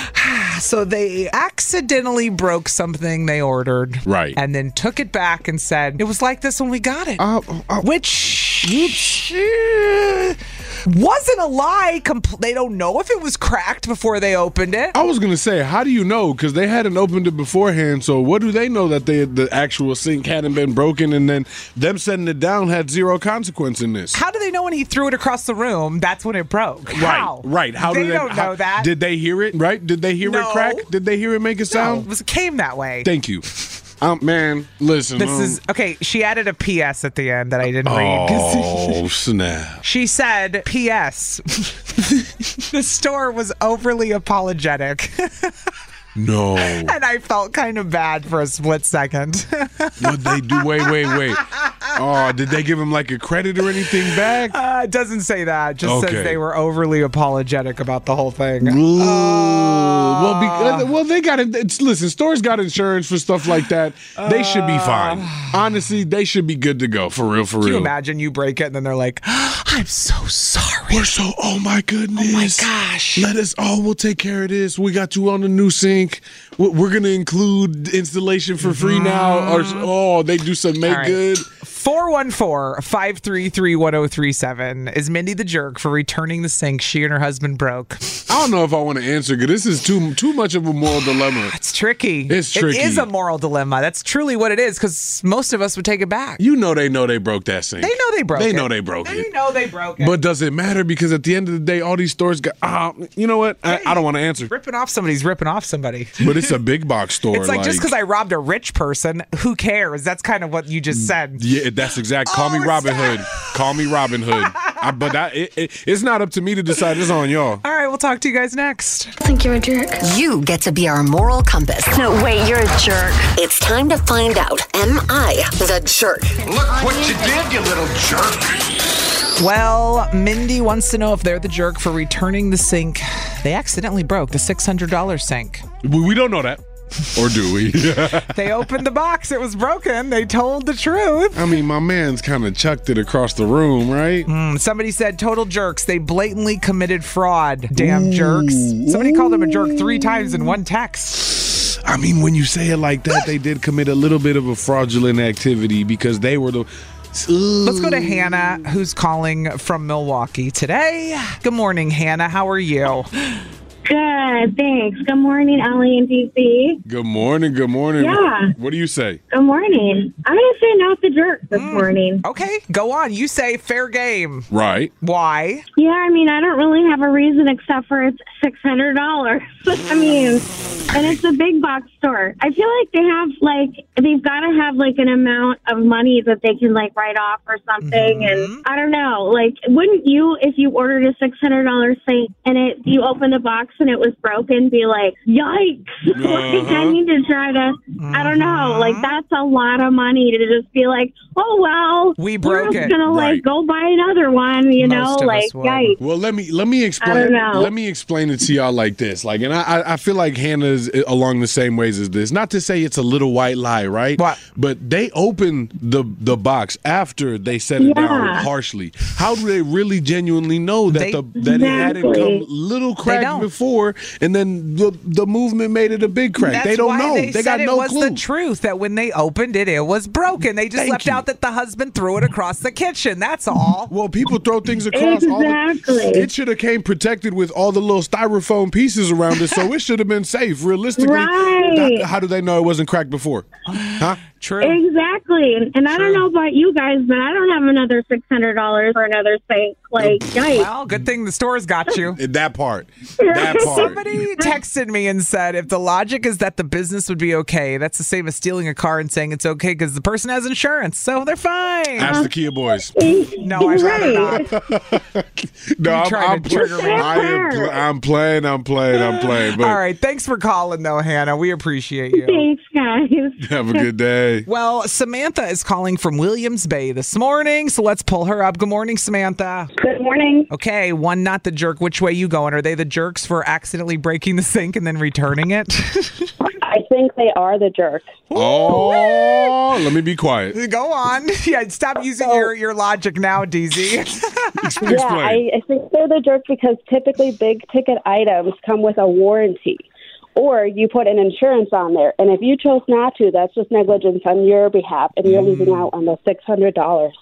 So they accidentally broke something they ordered. Right. And then took it back and said, it was like this when we got it. Uh, uh, Which, oops, Wasn't a lie. Compl- they don't know if it was cracked before they opened it. I was gonna say, how do you know? Because they hadn't opened it beforehand. So what do they know that they the actual sink hadn't been broken, and then them setting it down had zero consequence in this? How do they know when he threw it across the room? That's when it broke. How? Right, right. How they do they don't how, know that. Did they hear it? Right? Did they hear No. it crack? Did they hear it make a sound? No, it was, it came that way. Thank you. Um, man, listen. This um, is okay. She added a P S at the end that I didn't read. Oh, snap. She said, P S the store was overly apologetic. No. And I felt kind of bad for a split second. What'd they do? Wait, wait, wait. Oh, did they give him like a credit or anything back? Uh, it doesn't say that. It just Okay. says they were overly apologetic about the whole thing. Ooh. Uh, well, because, well, they got it. It's, listen, stores got insurance for stuff like that. They should be fine. Honestly, they should be good to go. For real, for Can real. you imagine you break it and then they're like, I'm so sorry. We're so, oh my goodness. Oh my gosh. Let us, oh, we'll take care of this. We got you on the new sink. We're, we're going to include installation for free now. Or, oh, they do some make All right. good. four one four, five three three, one oh three seven is Mindy the jerk for returning the sink she and her husband broke. I don't know if I want to answer because this is too too much of a moral dilemma. It's tricky. It's tricky. It is a moral dilemma. That's truly what it is because most of us would take it back. You know they know they broke that sink. They know they broke They it. know they broke They it. know they broke it. But does it matter? Because at the end of the day, all these stores got, ah, you know what? I, I don't want to answer. Ripping off somebody's ripping off somebody. But it's a big box store. It's like, just because I robbed a rich person, who cares? That's kind of what you just said. Yeah, that's exact. Call me Oh, Robin stop. Hood. Call me Robin Hood. I, but I, it, it, it's not up to me to decide. It's on y'all. All right, we'll talk to you guys next. I think you're a jerk. You get to be our moral compass. No, wait, you're a jerk. It's time to find out, am I the jerk? Look what you did, you little jerk. Well, Mindy wants to know if they're the jerk for returning the sink they accidentally broke, the six hundred dollars sink. We, we don't know that. Or do we? They opened the box. It was broken. They told the truth. I mean, my man's kind of chucked it across the room, right? Mm, somebody said total jerks. They blatantly committed fraud. Damn Ooh. jerks. Somebody called them a jerk three times in one text. I mean, when you say it like that, they did commit a little bit of a fraudulent activity because they were the... Let's go to Hannah, who's calling from Milwaukee today. Good morning, Hannah. How are you? Good, thanks. Good morning, Ellie and D C. Good morning, good morning. Yeah. What do you say? Good morning. I'm going to say not the jerk this morning. Okay, go on. You say fair game. Right. Why? Yeah, I mean, I don't really have a reason except for it's six hundred dollars. I mean, and it's a big box store. I feel like they have, like, they've got to have, like, an amount of money that they can, like, write off or something. Mm-hmm. And I don't know. Like, wouldn't you, if you ordered a six hundred dollars sink and it you open the box and it was broken, be like, yikes. Uh-huh. Like, I need to try to, I don't know. Like, that's a lot of money to just be like, oh, well, We broke we're just it. going to, like, Right. go buy another one, you know? Most of us Like, would. yikes. Well, let me let me I explain. don't know. Let me explain it to y'all like this. Like, and I I- I feel like Hannah's along the same ways as this. Not to say it's a little white lie, right? What? But they opened the the box after they set it Yeah. down harshly. How do they really genuinely know that They- the that it hadn't Exactly. come little cracked don't. before, and then the the movement made it a big crack? That's they don't why know. They, They, said got it no was clue. the truth that when they opened it, it was broken. They just Thank left you. out that the husband threw it across the kitchen. That's all. Well, people throw things across. All Exactly. the, it should have came protected with all the little styrofoam pieces around it, so it should have been safe. Realistically, Right. how, how do they know it wasn't cracked before? Huh? True. Exactly. And, and I don't know about you guys, but I don't have another six hundred dollars for another sink. Like, yikes. Well, good thing the store's got you. That part. That part. Somebody texted me and said, if the logic is that the business would be okay, that's the same as stealing a car and saying it's okay because the person has insurance, so they're fine. Ask the Kia boys. No, I'd rather Right. not. No, I'm, trying I'm, to trigger me. I am pl- I'm playing. I'm playing. I'm playing. But All right, thanks for calling, though, Hannah. We appreciate you. Thanks, guys. have a good day. Well, Samantha is calling from Williams Bay this morning, so let's pull her up. Good morning, Samantha. Good morning. Okay, one not the jerk. Which way you going? Are they the jerks for accidentally breaking the sink and then returning it? I think they are the jerk. Oh, let me be quiet. Go on. Yeah, stop using your, your logic now, D Z. Explain. Yeah, I, I think they're the jerk because typically big ticket items come with a warranty. or you put an insurance on there. And if you chose not to, that's just negligence on your behalf, and you're losing out on the six hundred dollars.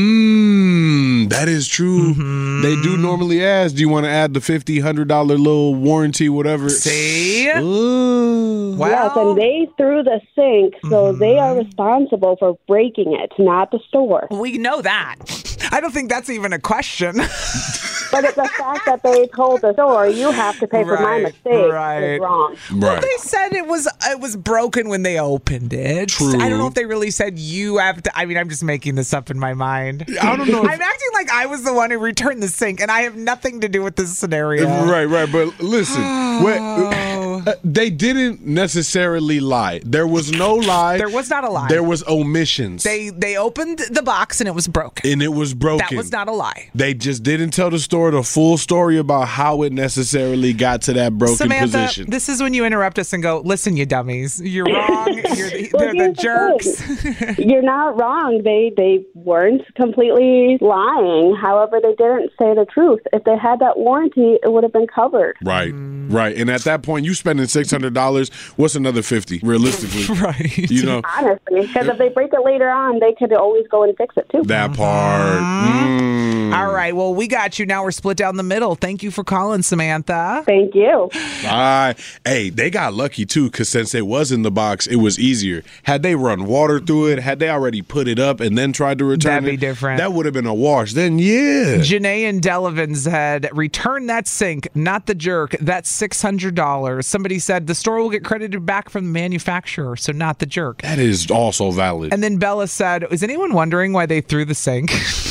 Mmm, that is true. Mm-hmm. They do normally ask, do you want to add the fifty dollars, one hundred dollars little warranty, whatever? See? Ooh. Well, yes, and they threw the sink, so mm-hmm. they are responsible for breaking it, not the store. We know that. I don't think that's even a question. But it's the fact that they told the store, you have to pay for right, my mistake, right. is wrong. Right. Well, they said it was it was broken when they opened it. True. I don't know if they really said you have to. I mean, I'm just making this up in my mind. I don't know. If, I'm acting like I was the one who returned the sink, and I have nothing to do with this scenario. Right, right. But listen, what, uh, they didn't necessarily lie. There was no lie. There was not a lie. There was omissions. They they opened the box and it was broken. And it was broken. That was not a lie. They just didn't tell the store the full story about how it necessarily got to that broken Samantha, position. This is when you interrupt us and go, listen, you dummies. You're wrong. You're the, well, they're the jerks. The You're not wrong. They they weren't completely lying. However, they didn't say the truth. If they had that warranty, it would have been covered. Right, mm. right. And at that point, you spending six hundred dollars, what's another fifty dollars, realistically? Right. You know? Honestly, because if they break it later on, they could always go and fix it, too. That part. Mm. All right. Well, we got you. Now we're split down the middle. Thank you for calling, Samantha. Thank you. Bye. Hey, they got lucky, too, because since it was in the box, it was easier. Had they run water through it, had they already put it up and then tried to return That'd it, be different. That would have been a wash. Then, yeah. Janae and Delavan said, return that sink, not the jerk. That's six hundred dollars. Somebody said the store will get credited back from the manufacturer, so not the jerk. That is also valid. And then Bella said, is anyone wondering why they threw the sink?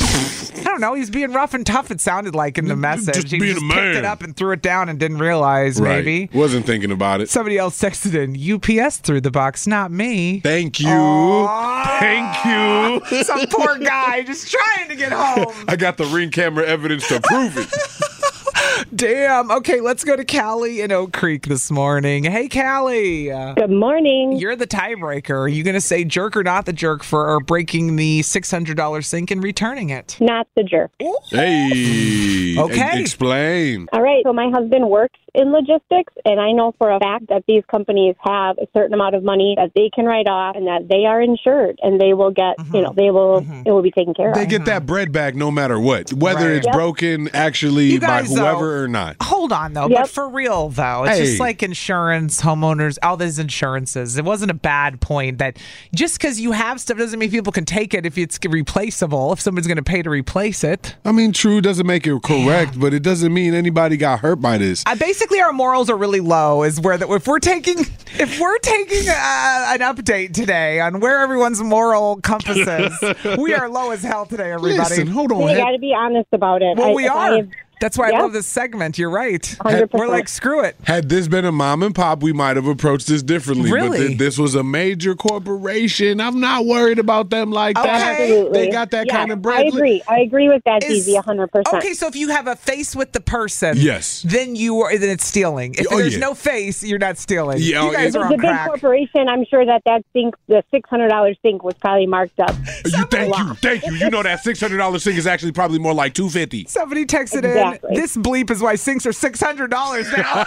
I don't know. He's being rough and tough, it sounded like in the message. Just he being just a picked man. it up and threw it down and didn't realize, right. maybe. Wasn't thinking about it. Somebody else texted in, U P S threw the box, not me. Thank you. Aww. Thank you. Some poor guy just trying to get home. I got the Ring camera evidence to prove it. Damn. Okay, let's go to Callie in Oak Creek this morning. Hey, Callie. Good morning. You're the tiebreaker. Are you going to say jerk or not the jerk for breaking the six hundred dollars sink and returning it? Not the jerk. Hey. Okay. Explain. All right. So my husband works in logistics, and I know for a fact that these companies have a certain amount of money that they can write off and that they are insured, and they will get, mm-hmm. you know, they will, mm-hmm. it will be taken care they of. They get that bread back no matter what, whether right. it's yep. broken actually guys, by whoever though, or not. Hold on, though. Yep. But for real, though, it's hey. just like insurance, homeowners, all these insurances. It wasn't a bad point that just because you have stuff doesn't mean people can take it if it's replaceable, if someone's going to pay to replace it. I mean, true doesn't make it correct, yeah. but it doesn't mean anybody got hurt by this. Uh, basically, our morals are really low. Is where that if we're taking if we're taking uh, an update today on where everyone's moral compass is, we are low as hell today, everybody. Listen, hold on. We got to be honest about it. Well, I, we are. I, That's why yep. I love this segment. You're right. one hundred percent. We're like, screw it. Had this been a mom and pop, we might have approached this differently. Really? But th- this was a major corporation. I'm not worried about them like okay. that. Absolutely. They got that yes, kind of bread. I agree. I agree with that, Is, Deezy, one hundred percent. Okay, so if you have a face with the person, yes. then you are then it's stealing. If oh, there's yeah. no face, you're not stealing. Yeah, you guys it, are the on big crack. corporation, I'm sure that that sink, the six hundred dollars sink was probably marked up. You thank you, thank you. You know that six hundred dollars sink is actually probably more like two hundred fifty dollars. Somebody texted exactly. in, this bleep is why sinks are six hundred dollars now.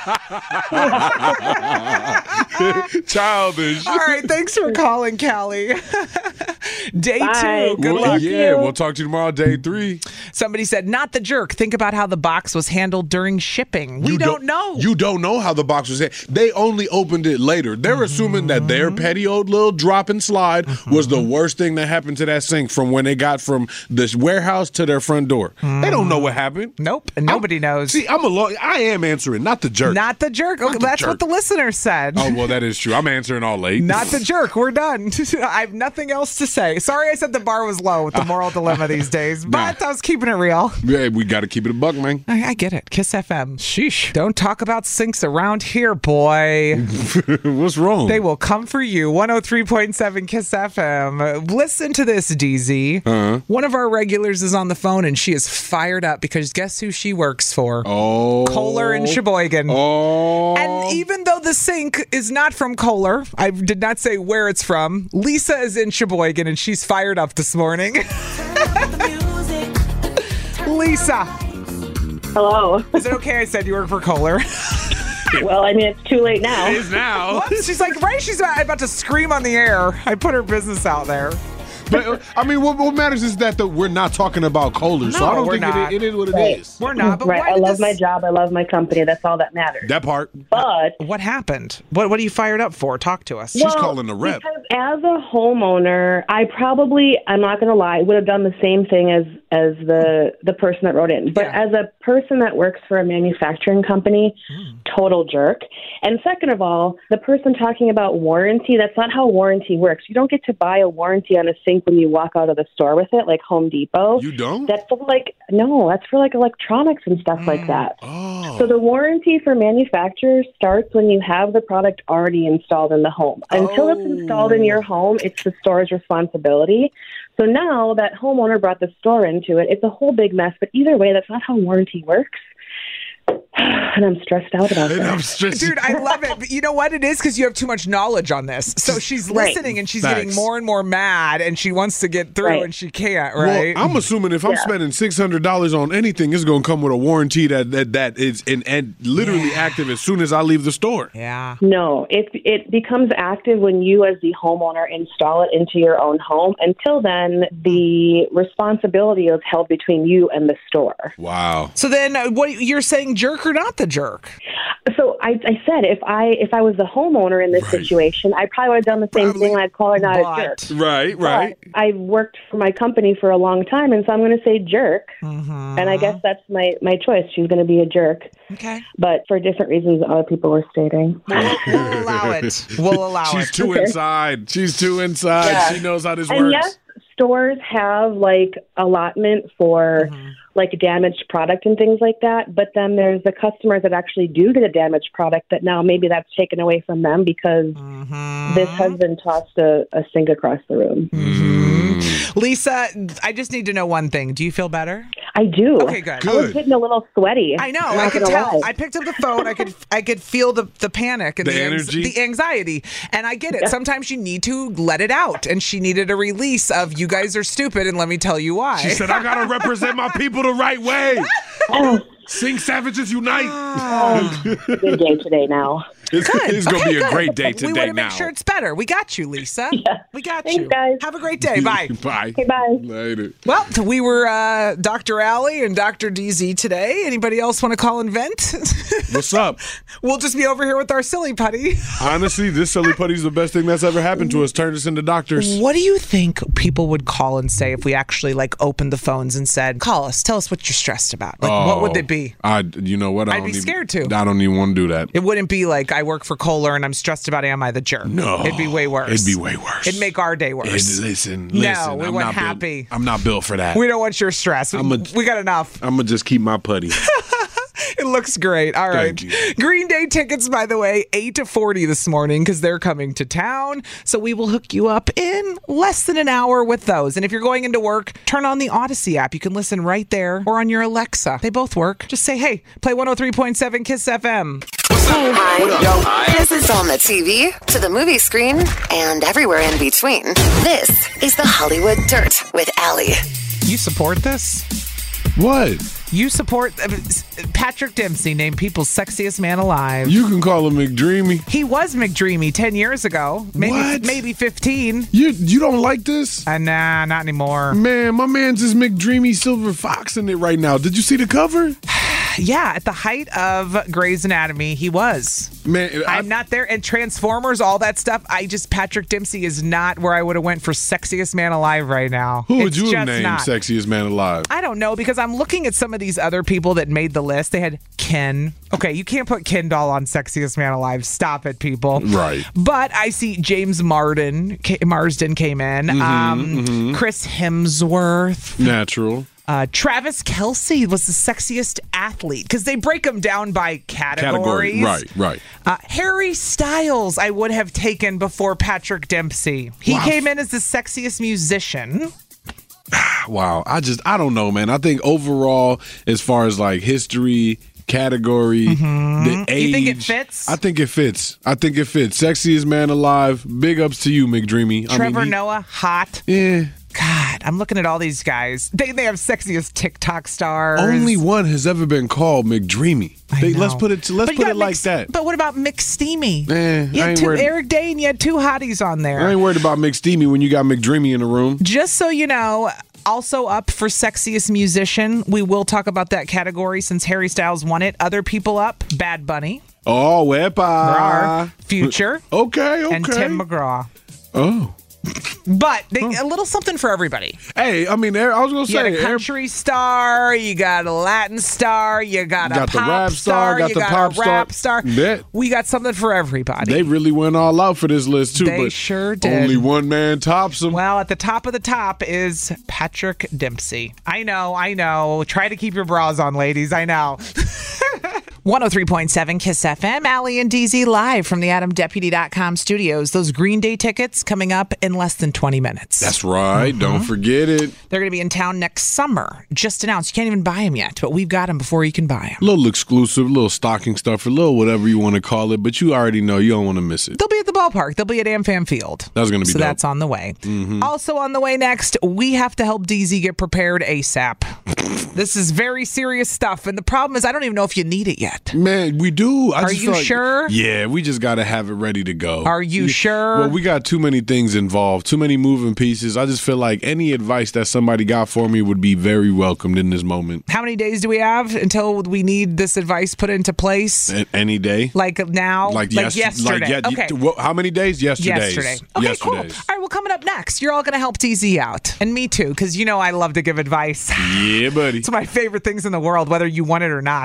Childish. All right, thanks for calling, Callie. Day Bye. two. Good well, luck. Yeah, we'll talk to you tomorrow, day three. Somebody said, not the jerk. Think about how the box was handled during shipping. We you don't, don't know. You don't know how the box was handled. They only opened it later. They're mm-hmm. assuming that their petty old little drop and slide mm-hmm. was the worst thing that happened to that sink from when they got from this warehouse to their front door. Mm-hmm. They don't know what happened. Nope, and nobody I'm, knows. See, I'm a lo- I am answering, not the jerk. Not the jerk. Not okay, the that's jerk. what the listener said. Oh, well, that is true. I'm answering all late. Not the jerk. We're done. I have nothing else to say. Sorry I said the bar was low with the moral dilemma these days, but nah. I was keeping it real. Yeah, we got to keep it a buck, man. I, I get it. Kiss F M. Sheesh. Don't talk about sinks around here, boy. What's wrong? They will come for you. one oh three point seven Kiss F M. Listen to this, D Z. Uh-huh. One of our regulars is on the phone, and she is fired up because guess who she works for? Oh. Kohler in Sheboygan. Oh. And even though the sink is not from Kohler, I did not say where it's from, Lisa is in Sheboygan, and she's fired up this morning. Lisa. Hello. Is it okay I said you work for Kohler? Well, I mean, it's too late now. It is now. Whoops, she's like, right? She's about, about to scream on the air. I put her business out there. But, I mean, what, what matters is that the, we're not talking about Kohler, so No, I don't we're think not. it, it is what it Right. is. We're not, but right. why I did love this- my job. I love my company. That's all that matters. That part. But What happened? What What are you fired up for? Talk to us. She's well, calling the rep. Because as a homeowner, I probably, I'm not going to lie, would have done the same thing as as the the person that wrote in. But Yeah. as a person that works for a manufacturing company, total jerk. And second of all, the person talking about warranty, that's not how warranty works. You don't get to buy a warranty on a sink when you walk out of the store with it, like Home Depot. You don't? That's for like, no, that's for like electronics and stuff like that. Oh. So the warranty for manufacturers starts when you have the product already installed in the home. Until it's installed in your home, it's the store's responsibility. So now that homeowner brought the store into it, it's a whole big mess. But either way, that's not how warranty works. And I'm stressed out about And that. I'm stressed. Dude, I love it. But you know what it is? Because you have too much knowledge on this. So she's Right. listening and she's Facts. getting more and more mad and she wants to get through Right. and she can't, right? Well, I'm assuming if I'm Yeah. spending six hundred dollars on anything, it's going to come with a warranty that that, that is and, and literally active as soon as I leave the store. yeah. No, it it becomes active when you, as the homeowner, install it into your own home. Until then, the responsibility is held between you and the store. Wow. So then uh, what you're saying, jerk or not the jerk? So I, I said if I if I was the homeowner in this Right. situation, I probably would have done the same Probably. thing. I'd call her not a But- jerk. Right, right. But I've worked for my company for a long time, and so I'm going to say jerk. Mm-hmm. And I guess that's my, my choice. She's going to be a jerk, Okay. but for different reasons than other people were stating. We'll, we'll allow it. We'll allow She's it. too inside. She's too inside. Yeah. She knows how this And works. yes, stores have like allotment for Mm-hmm. like damaged product and things like that. But then there's the customers that actually do get a damaged product that now maybe that's taken away from them because Mm-hmm. this has been tossed a, a sink across the room. Lisa, I just need to know one thing. Do you feel better? I do. Okay, good. I was Good. getting a little sweaty. I know. I'm I not could gonna tell. lie. I picked up the phone. I could. I could feel the, the panic and The the, anx- energy? the anxiety. And I get it. Sometimes you need to let it out. And she needed a release of "you guys are stupid," and let me tell you why. She said, I got to represent my people the right way. Oh, Sing Savages Unite. good day today now. It's, it's going to Okay, be a good. great day We today want to now. make sure it's better. We got you, Lisa. We got Thanks, you. guys. Have a great day. Bye. Bye. Okay, bye. Later. Well, we were uh, Doctor Allie and Doctor D Z today. Anybody else want to call and vent? What's up? We'll just be over here with our silly putty. Honestly, this silly putty's the best thing that's ever happened to us. Turned us into doctors. What do you think people would call and say if we actually like opened the phones and said, "Call us, tell us what you're stressed about"? Like, what would it be? I, you know what? I I'd don't be even, scared to. I don't even want to do that. It wouldn't be like I work for Kohler and I'm stressed about am I the jerk? No. It'd be way worse. It'd be way worse. It'd make our day worse. It's- listen, No, listen. we I'm weren't not happy. Built, I'm not built for that. We don't want your stress. I'm a- we got enough. I'm going to just keep my putty. It looks great. All right. Thank you. Green Day tickets, by the way, eight to forty this morning because they're coming to town. So we will hook you up in less than an hour with those. And if you're going into work, turn on the Odyssey app. You can listen right there or on your Alexa. They both work. Just say, hey, play one oh three point seven KISS F M. Hi. This is on the T V, to the movie screen, and everywhere in between. This is the Hollywood Dirt with Allie. You support this? What? You support uh, Patrick Dempsey, named People's Sexiest Man Alive. You can call him McDreamy. He was McDreamy ten years ago. Maybe What? maybe fifteen. You you don't like this? Uh, nah, not anymore. Man, my man's just McDreamy Silver Fox in it right now. Did you see the cover? Yeah, at the height of Grey's Anatomy, he was. Man, I, I'm not there. And Transformers, all that stuff, I just, Patrick Dempsey is not where I would have went for Sexiest Man Alive right now. who would It's you have just named not. Sexiest Man Alive? I don't know, because I'm looking at some of these other people that made the list. They had Ken. Okay, you can't put Ken Doll on Sexiest Man Alive. Stop it, people. Right. But I see James Marden, K- Marsden came in. Mm-hmm, um, Chris Hemsworth. Natural. Uh, Travis Kelce was the sexiest athlete because they break them down by categories. Category. Right, right. Uh, Harry Styles, I would have taken before Patrick Dempsey. He Wow. came in as the sexiest musician. Wow. I just, I don't know, man. I think overall, as far as like history, category, the age. You think it fits? I think it fits. I think it fits. Sexiest Man Alive. Big ups to you, McDreamy. I Trevor mean, he- Noah, hot. Yeah. God, I'm looking at all these guys. They they have sexiest TikTok stars. Only one has ever been called McDreamy. They, let's put it. Let's But you put got it like mixed- that. But what about McSteamy? Eh, You I had ain't two, worried. Eric Dane, you had two hotties on there. I ain't worried about McSteamy when you got McDreamy in the room. Just so you know, also up for sexiest musician. We will talk about that category since Harry Styles won it. Other people up, Bad Bunny. Oh, wepa. There are Future. Okay, okay. And Tim McGraw. Oh. But they, a little something for everybody. Hey, I mean, I was gonna You say, got a every- country star, you got a Latin star, you got a Got the pop rap star, got you the got pop a star. rap star. Bet. We got something for everybody. they really went all out for this list too. They but sure did. Only one man tops them. Well, at the top of the top is Patrick Dempsey. I know, I know. Try to keep your bras on, ladies. I know. one oh three point seven KISS F M, Allie and D Z live from the adam deputy dot com studios. Those Green Day tickets coming up in less than twenty minutes. That's right. Don't forget it. They're going to be in town next summer. Just announced. You can't even buy them yet, but we've got them before you can buy them. A little exclusive, a little stocking stuff, a little whatever you want to call it, but you already know you don't want to miss it. They'll be at the ballpark. They'll be at AmFam Field. That's going to be So dope. that's on the way. Mhm. Also on the way next, we have to help D Z get prepared ASAP. This is very serious stuff, and the problem is I don't even know if you need it yet. Man, we do. I Are just you feel like- sure? Yeah, we just got to have it ready to go. Are you Yeah. sure? Well, we got too many things involved, too many moving pieces. I just feel like any advice that somebody got for me would be very welcomed in this moment. How many days do we have until we need this advice put into place? A- any day. Like now? Like, like yes- yesterday. Like, yeah, okay. wh- how many days? Yesterday's. Yesterday. Okay, cool. All Yesterday's. right, well, coming up next, you're all going to help D Z out. And me too, because you know I love to give advice. Yeah, buddy. It's my favorite things in the world, whether you want it or not.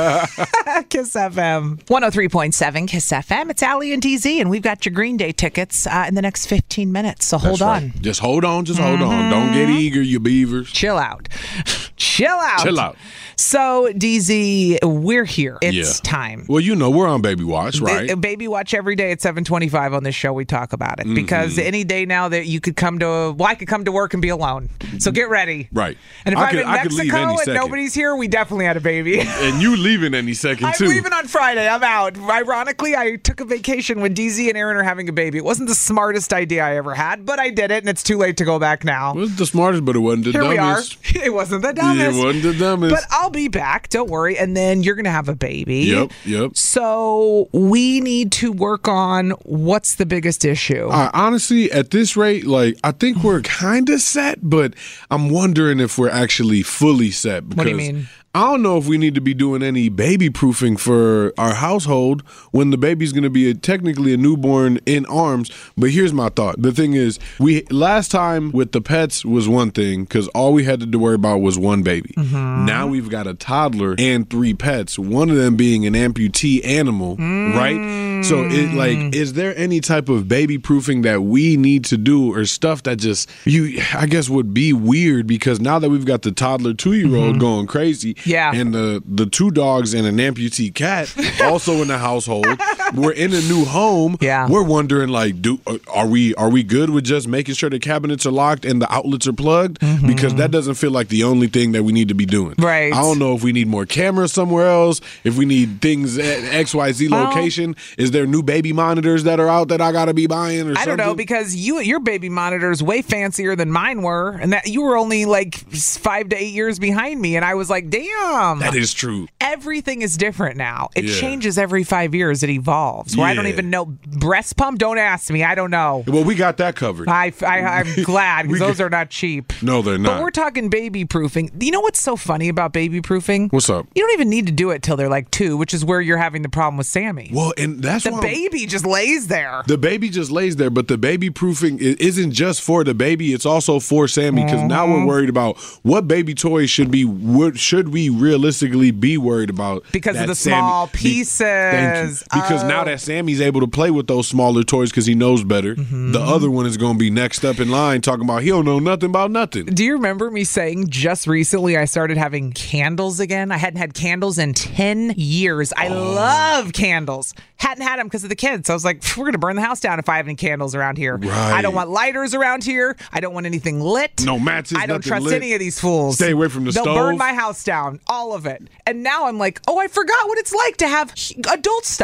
KISS F M. one oh three point seven KISS F M. It's Allie and D Z, and we've got your Green Day tickets uh, in the next fifteen minutes. So hold That's on. right. Just hold on. Just hold on. Don't get eager, you beavers. Chill out. Chill out. Chill out. So, D Z, we're here. It's Yeah. time. Well, you know, we're on Baby Watch, right? Uh, Baby Watch every day at seven twenty-five on this show. We talk about it Mhm. because any day now that you could come to, well, I could come to work and be alone. So get ready. Right. And if I I'm could- in I could leave Mexico any and second. nobody's here, we definitely had a baby. And you leaving any second, I'm too. leaving on Friday. I'm out. Ironically, I took a vacation when D Z and Aaron are having a baby. It wasn't the smartest idea I ever had, but I did it, and it's too late to go back now. It wasn't the smartest, but it wasn't the Here dumbest. we are. It wasn't the Yeah, dumbest. it wasn't the dumbest. But I'll be back. Don't worry. And then you're going to have a baby. Yep, yep. So we need to work on what's the biggest issue. Uh, honestly, at this rate, like I think we're kind of set, but I'm wondering if we're actually fully set. Because What do you mean? I don't know if we need to be doing any baby proofing for our household when the baby's going to be a, technically a newborn in arms. But here's my thought: the thing is, we last time with the pets was one thing because all we had to worry about was one baby. Mm-hmm. Now we've got a toddler and three pets. One of them being an amputee animal, right? So, it like, is there any type of baby proofing that we need to do, or stuff that just you, I guess, would be weird because now that we've got the toddler two year old going crazy, Yeah. and the the two dogs and an amputee cat also in the household, we're in a new home. Yeah. We're wondering like, do are we are we good with just making sure the cabinets are locked and the outlets are plugged? Because that doesn't feel like the only thing that we need to be doing. Right. I don't know if we need more cameras somewhere else, if we need things at X Y Z Well- location. Is there new baby monitors that are out that I gotta be buying or I something? don't know because you your baby monitor is way fancier than mine were, and that you were only like five to eight years behind me, and I was like, damn. That is true. Everything is different now. It Yeah. changes every five years. It evolves. Where I don't Yeah. even know breast pump. Don't ask me. I don't know. Well, we got that covered. I, I I'm glad We because those got- are not cheap. No, they're But not. we're talking baby proofing. You know what's so funny about baby proofing? What's up? You don't even need to do it till they're like two, which is where you're having the problem with Sammy. Well, and that's the why I'm- baby just lays there. The baby just lays there, but the baby proofing i- isn't just for the baby; it's also for Sammy. Because now we're worried about what baby toys should be. What should we realistically be worried about? Because of that the Sammy- small be- pieces. Thank you. Because now Oh. that Sammy's able to play with those smaller toys because he knows better, Mm-hmm. the other one is going to be next up in line talking about he don't know nothing about nothing. Do you remember me saying just recently I started having candles again? I hadn't had candles in ten years. I Oh. love candles. Hadn't had them because of the kids. So I was like, we're going to burn the house down if I have any candles around here. Right. I don't want lighters around here. I don't want anything lit. No matches. I don't nothing trust lit. any of these fools. Stay away from the They'll stove. burn my house down. All of it. And now I'm like, oh, I forgot what it's like to have adult stuff. Right.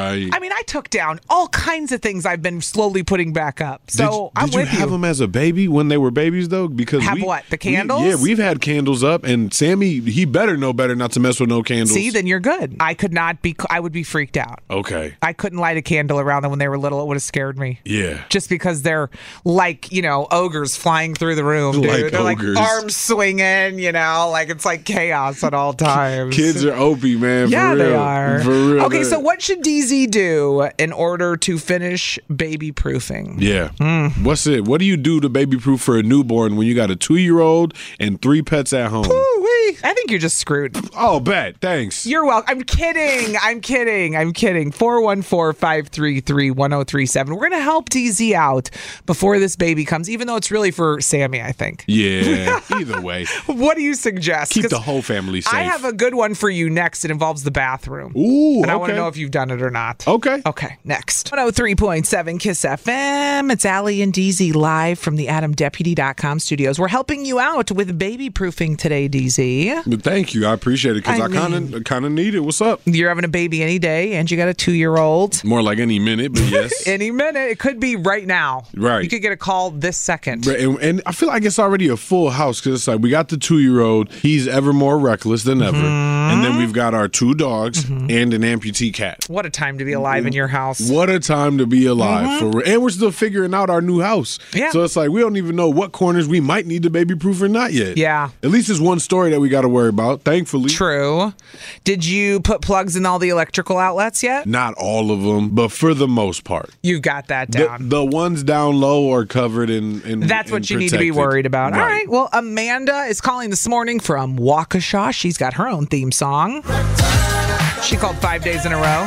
Right. I mean, I took down all kinds of things I've been slowly putting back up. So did, I'm did you with have them as a baby when they were babies, though? Because Have we, what, the we- candles? yeah, we've had candles up, and Sammy, he better know better not to mess with no candles. See, then you're good. I could not be, I would be freaked out. Okay. I couldn't light a candle around them when they were little. It would have scared me. Yeah. Just because they're like, you know, ogres flying through the room, dude. Like they're ogres. like arms swinging, you know, like it's like chaos at all times. Kids are O P, man. For Yeah, real. they are. For real. Okay, man. so what should D Z do in order to finish baby proofing? Yeah. Mm. What's it? What do you do to baby proof for a newborn when you got a two year old and three pets at home? Ooh-wee. I think you're just screwed. Oh, bet. Thanks. You're welcome. I'm kidding. I'm kidding. I'm kidding. four one four, five three three, one zero three seven. We're going to help D Z out before this baby comes, even though it's really for Sammy, I think. Yeah. Either way. What do you suggest? Keep 'Cause the whole family safe. I have a good one for you next. It involves the bathroom. Ooh, And I want to okay. know if you've done it or not. Okay. Okay, next. one oh three point seven KISS F M. It's Allie and D Z live from the adam deputy dot com studios. We're helping you out with baby proofing today, D Z. But thank you. I appreciate it because I I kind of kind of need it. What's up? You're having a baby any day, and you got a two-year-old. More like any minute, but yes. Any minute. It could be right now. Right. You could get a call this second. Right, And, and I feel like it's already a full house because it's like we got the two year old. He's ever more reckless than ever. Mm-hmm. And then we've got our two dogs and an amputee cat. What a time to be alive in your house. What a time to be alive. For real. And we're still figuring out our new house. Yeah. So it's like we don't even know what corners we might need to baby proof or not yet. Yeah. At least there's one story that we got to worry about, thankfully. True. Did you put plugs in all the electrical outlets yet? Not all of them, but for the most part. You got that The, down. the ones down low are covered in. in That's what and you need to be protected. worried about. All Right. right. Well, Amanda is calling this morning from Waukesha. She's got her own theme song. She called five days in a row.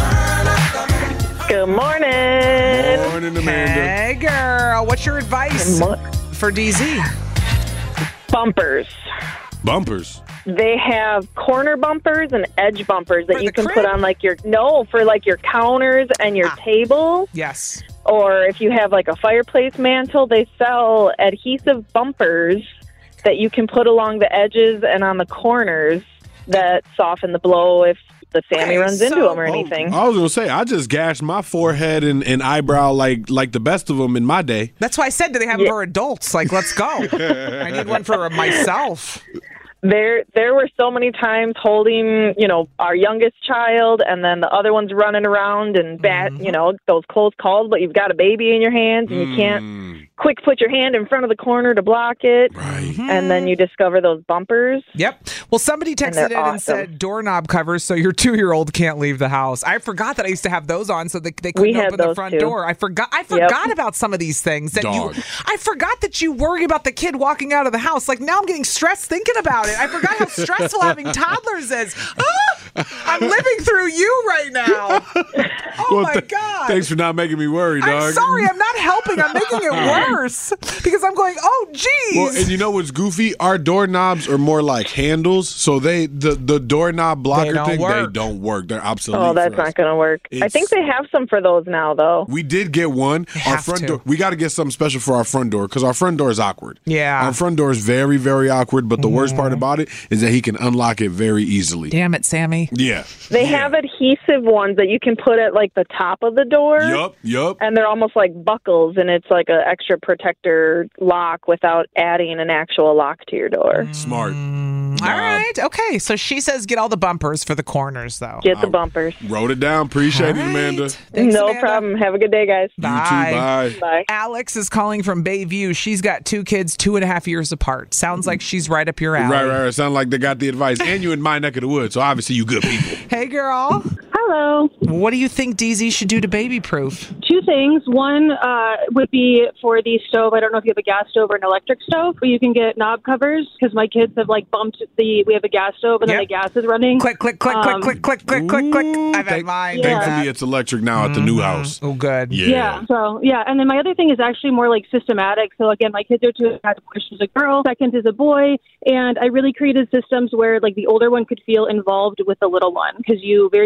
Good morning. Morning, Amanda. Hey, girl. What's your advice for D Z? Bumpers. Bumpers. They have corner bumpers and edge bumpers that For you the can crib? put on like your no for like your counters and your Ah. table. Yes. Or if you have like a fireplace mantle, they sell adhesive bumpers that you can put along the edges and on the corners that soften the blow if the Sammy Okay, runs into so- them or anything. I was gonna say I just gashed my forehead and, and eyebrow like like the best of them in my day. That's why I said, do they have them for adults? Like, let's go. I need one for myself. There, there were so many times holding, you know, our youngest child, and then the other one's running around and bat, Mm-hmm. you know, those close calls. But you've got a baby in your hands, and you can't quick put your hand in front of the corner to block it. Right. And then you discover those bumpers. Yep. Well, somebody they're texted in and awesome. said doorknob covers so your two-year-old can't leave the house. I forgot that I used to have those on so they, they couldn't We had open the those front too. door. I forgot. I Yep. forgot about some of these things. That Dog. you. I forgot that you worry about the kid walking out of the house. Like now, I'm getting stressed thinking about it. I forgot how stressful having toddlers is. Ah, I'm living through you right now. Oh Well, my th- god. Thanks for not making me worry, dog. I'm sorry. I'm not helping. I'm making it worse because I'm going. Oh, geez. Well, and you know what's goofy? Our doorknobs are more like handles, so they the the doorknob blocker don't thing work. they don't work. They're obsolete. Oh, that's for us. not going to work. I It's- think they have some for those now, though. We did get one. Our have front to. door. We got to get something special for our front door because our front door is awkward. Yeah. Our front door is very, very awkward. But the worst part about it is that he can unlock it very easily. Damn it, Sammy. Yeah. They Yeah. have adhesive ones that you can put at like the top of the door. Yup. Yup. And they're almost like buckles, and it's like an extra protector lock without adding an actual lock to your door. Smart. All right. Okay. So she says get all the bumpers for the corners, though. Get the bumpers. Wrote it down. Appreciate All it, Amanda. right. Thanks, no Amanda. problem. Have a good day, guys. You too. Bye. Bye. Alex is calling from Bayview. She's got two kids, two and a half years apart. Sounds like she's right up your alley. Right, right, right. Sound like they got the advice. And you in my neck of the woods, so obviously you good people. Hey, girl. Hello. What do you think D Z should do to baby proof? Two things. One uh, would be for the stove. I don't know if you have a gas stove or an electric stove, but you can get knob covers because my kids have like bumped the. We have a gas stove and Yep. then the gas is running. Click, click, click, Um, click, click, click, click, click. I've had Thank- mine. do Thankfully, that. it's electric now at the new house. Oh, good. Yeah. Yeah. So yeah, and then my other thing is actually more like systematic. So again, my kids are two. I had first is a girl, second is a boy, and I really created systems where like the older one could feel involved with the little one because you very easily get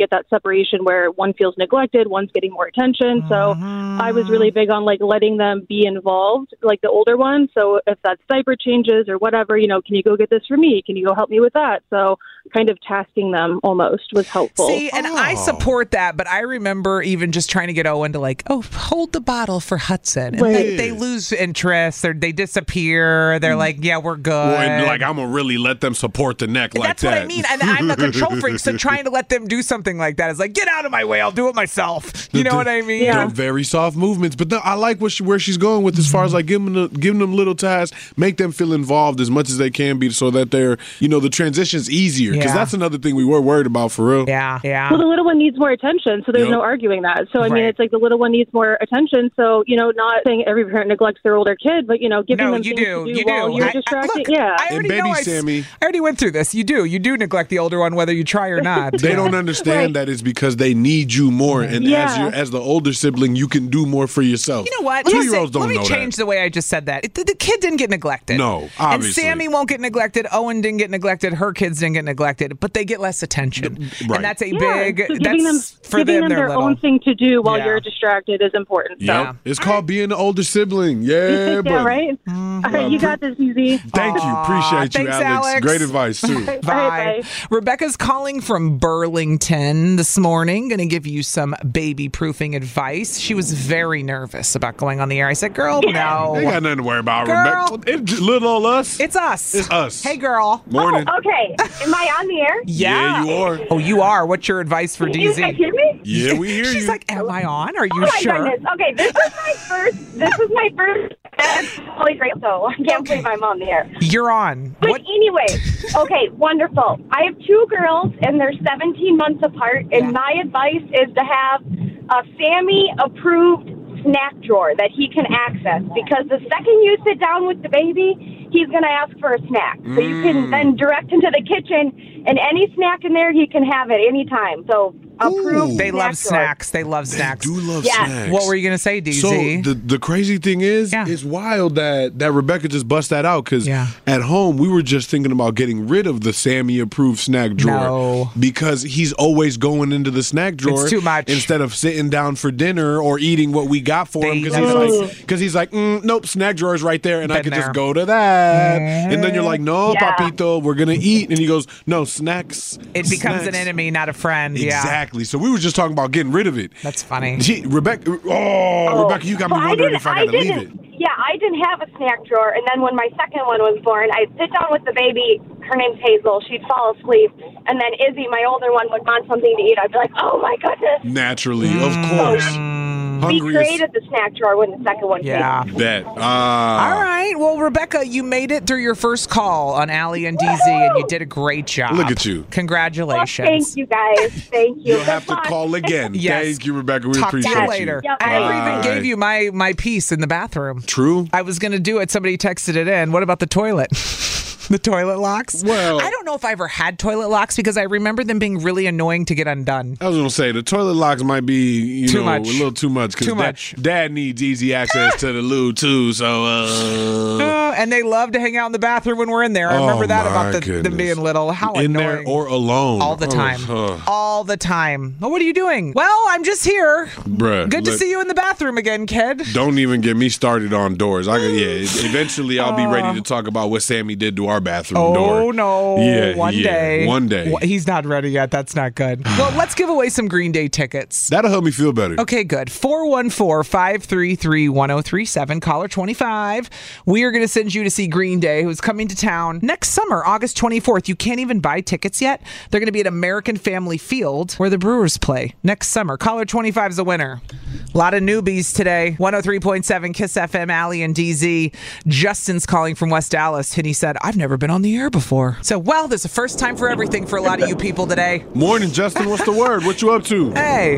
get that separation where one feels neglected, one's getting more attention. So I was really big on like letting them be involved, like the older one. So if that's diaper changes or whatever, you know, can you go get this for me? Can you go help me with that? So kind of tasking them almost was helpful. See, and Oh. I support that, but I remember even just trying to get Owen to like, oh, hold the bottle for Hudson. And Right. they, they lose interest, or they disappear. They're like, yeah, we're good. Well, and like I'm gonna really let them support the neck like That's that. what I mean. And I'm a control freak, so trying to let them do something like that is like, get out of my way. I'll do it myself. You know what I mean? They're very soft movements, but no, I like what she, where she's going with as far as like giving them, giving them little tasks, make them feel involved as much as they can be, so that they're, you know, the transition's easier. Because Yeah. that's another thing we were worried about for real. Yeah, yeah. Well, the little one needs more attention, so there's Yep. no arguing that. So, I mean, Right. it's like the little one needs more attention. So, you know, not saying every parent neglects their older kid, but, you know, giving No, them you things do. to do You while do. you're I- I- distracted. look, yeah. I already know I, s- I already went through this. You do. You do neglect the older one, whether you try or not. They don't understand that it's because they need you more, and as Yeah. you as the older sibling, you can do more for yourself. You know what? Two Listen, year olds don't let me know change the way I just said that. It- the, the kid didn't get neglected. No, obviously. And Sammy won't get neglected. Owen didn't get neglected. Her kids didn't get neglected, but they get less attention. Right. And that's a Yeah, big. so That's giving them, for giving them. them They're their little. own thing to do while Yeah. you're distracted is important. So. Yeah, it's called being the older sibling. Yeah, but yeah, right? All right, you got this, Easy. Thank you, appreciate you, Thanks, Alex. Alex. Great advice too. Bye. bye. Rebecca's calling from Burlington this morning. Going to give you some baby proofing advice. She was very nervous about going on the air. I said, girl, no. Ain't got nothing to worry about, Girl. Rebecca. It's little old us. It's us. It's us. Hey, girl. Morning. Oh, okay. Am I on the air? Yeah. Yeah, you are. Oh, you are. What's your advice for Can D you Z? guys hear me? Yeah, we hear She's you. like, am I on? Are you oh my sure? goodness. Okay, this is my first. This is my first. That's really great. So I can't believe I'm on the air. You're on. But anyway, okay, wonderful. I have two girls, and they're seventeen months apart. And my advice is to have a Sammy-approved snack drawer that he can access, because the second you sit down with the baby, he's going to ask for a snack. So you can then direct him to the kitchen, and any snack in there, he can have at any time. So approved. They snack love drawer. snacks. They love snacks. do love Yes. snacks. What were you going to say, D Z? So the the crazy thing is, it's wild that that Rebecca just bust that out, because at home we were just thinking about getting rid of the Sammy approved snack drawer No. because he's always going into the snack drawer too much. instead of sitting down for dinner or eating what we got for him, because he's know. like because he's like mm, nope, snack drawer is right there and I Been can there. just go to that. And then you're like, no, Yeah. papito, we're gonna eat, and he goes, no, snacks. It becomes an snacks." enemy, not a friend. Yeah. Exactly. So we were just talking about getting rid of it. That's funny. Gee, Rebecca, oh, Rebecca, you got me Well, wondering didn't- if I gotta leave it. didn't- Yeah, I didn't have a snack drawer, and then when my second one was born, I'd sit down with the baby. Her name's Hazel. She'd fall asleep, and then Izzy, my older one, would want something to eat. I'd be like, "Oh my goodness!" Naturally, of course. We Hungry as created the snack drawer when the second one Yeah. came. bet. Ah. All right. Well, Rebecca, you made it through your first call on Allie and D Z, and you did a great job. Look at you. Congratulations. Thank you, guys. Thank you. You'll have to call again. Yes. Thank you, Rebecca. We Talk to appreciate you later. Yep. I never even Bye. gave you my my piece in the bathroom. True. I was going to do it. Somebody texted it in. What about the toilet? The toilet locks? Well, I don't know if I ever had toilet locks because I remember them being really annoying to get undone. I was gonna say the toilet locks might be you Too know much. a little too much because Too dad, much. dad needs easy access to the loo too. So uh, Uh, and they love to hang out in the bathroom when we're in there. I Oh, remember that my about the, them goodness. being little. How in annoying. there or alone All the Oh, time. uh, All the time. Well, what are you doing? Well, I'm just here. bruh, Good to let- see you in the bathroom again, kid. Don't even get me started on doors. I could, yeah. Eventually, I'll be ready to talk about what Sammy did to our bathroom Oh, door. no. Yeah, One yeah, day. one day. Wha- He's not ready yet. That's not good. Well, let's give away some Green Day tickets. That'll help me feel better. Okay, good. four one four, five three three, one oh three seven, caller twenty-five. We are going to send you to see Green Day, who's coming to town next summer, August twenty-fourth. You can't even buy tickets yet. They're going to be at American Family Field, where the Brewers play next summer. Caller twenty-five is the winner. A lot of newbies today. one oh three point seven Kiss F M, Allie and D Z. Justin's calling from West Dallas, and he said, I've never been on the air before. So, well, there's a first time for everything for a lot of you people today. Morning, Justin. What's the word? What you up to? Hey.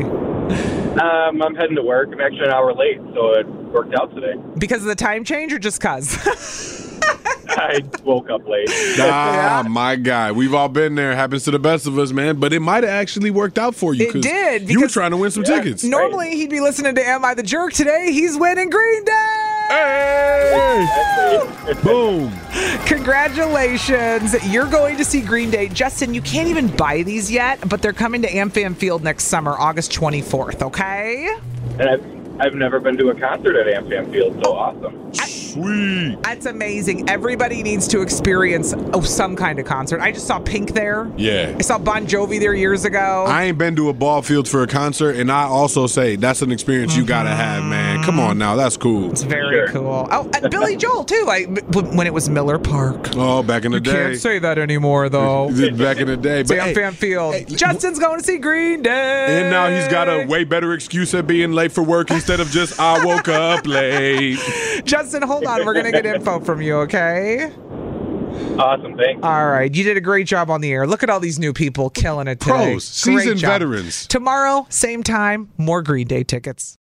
Um, I'm heading to work. I'm actually an hour late, so it worked out today. Because of the time change or just cuz? I woke up late. Ah, my guy. We've all been there. Happens to the best of us, man. But it might have actually worked out for you. It 'cause did. You were because- trying to win some tickets. Normally, he'd be listening to Am I the Jerk? Today, he's winning Green Day. Hey! Boom. Congratulations. You're going to see Green Day. Justin, you can't even buy these yet, but they're coming to AmFam Field next summer, August twenty-fourth, okay? And I've, I've never been to a concert at AmFam Field. So awesome. Sweet. That's amazing. Everybody needs to experience oh, some kind of concert. I just saw Pink there. Yeah. I saw Bon Jovi there years ago. I ain't been to a ball field for a concert, and I also say that's an experience you gotta have, man. Come on now, that's cool. It's very cool. Oh, and Billy Joel too. Like when it was Miller Park. Oh, back in the You day. can't say that anymore, though. Back in the day. It's But hey, AmFam Field. Justin's going to see Green Day. and now he's got a way better excuse at being late for work instead of just I woke up late. Justin, hold on. We're going to get info from you, okay? Awesome, thanks. All right. You did a great job on the air. Look at all these new people killing it today. Pros, seasoned Great job. veterans. Tomorrow, same time, more Green Day tickets.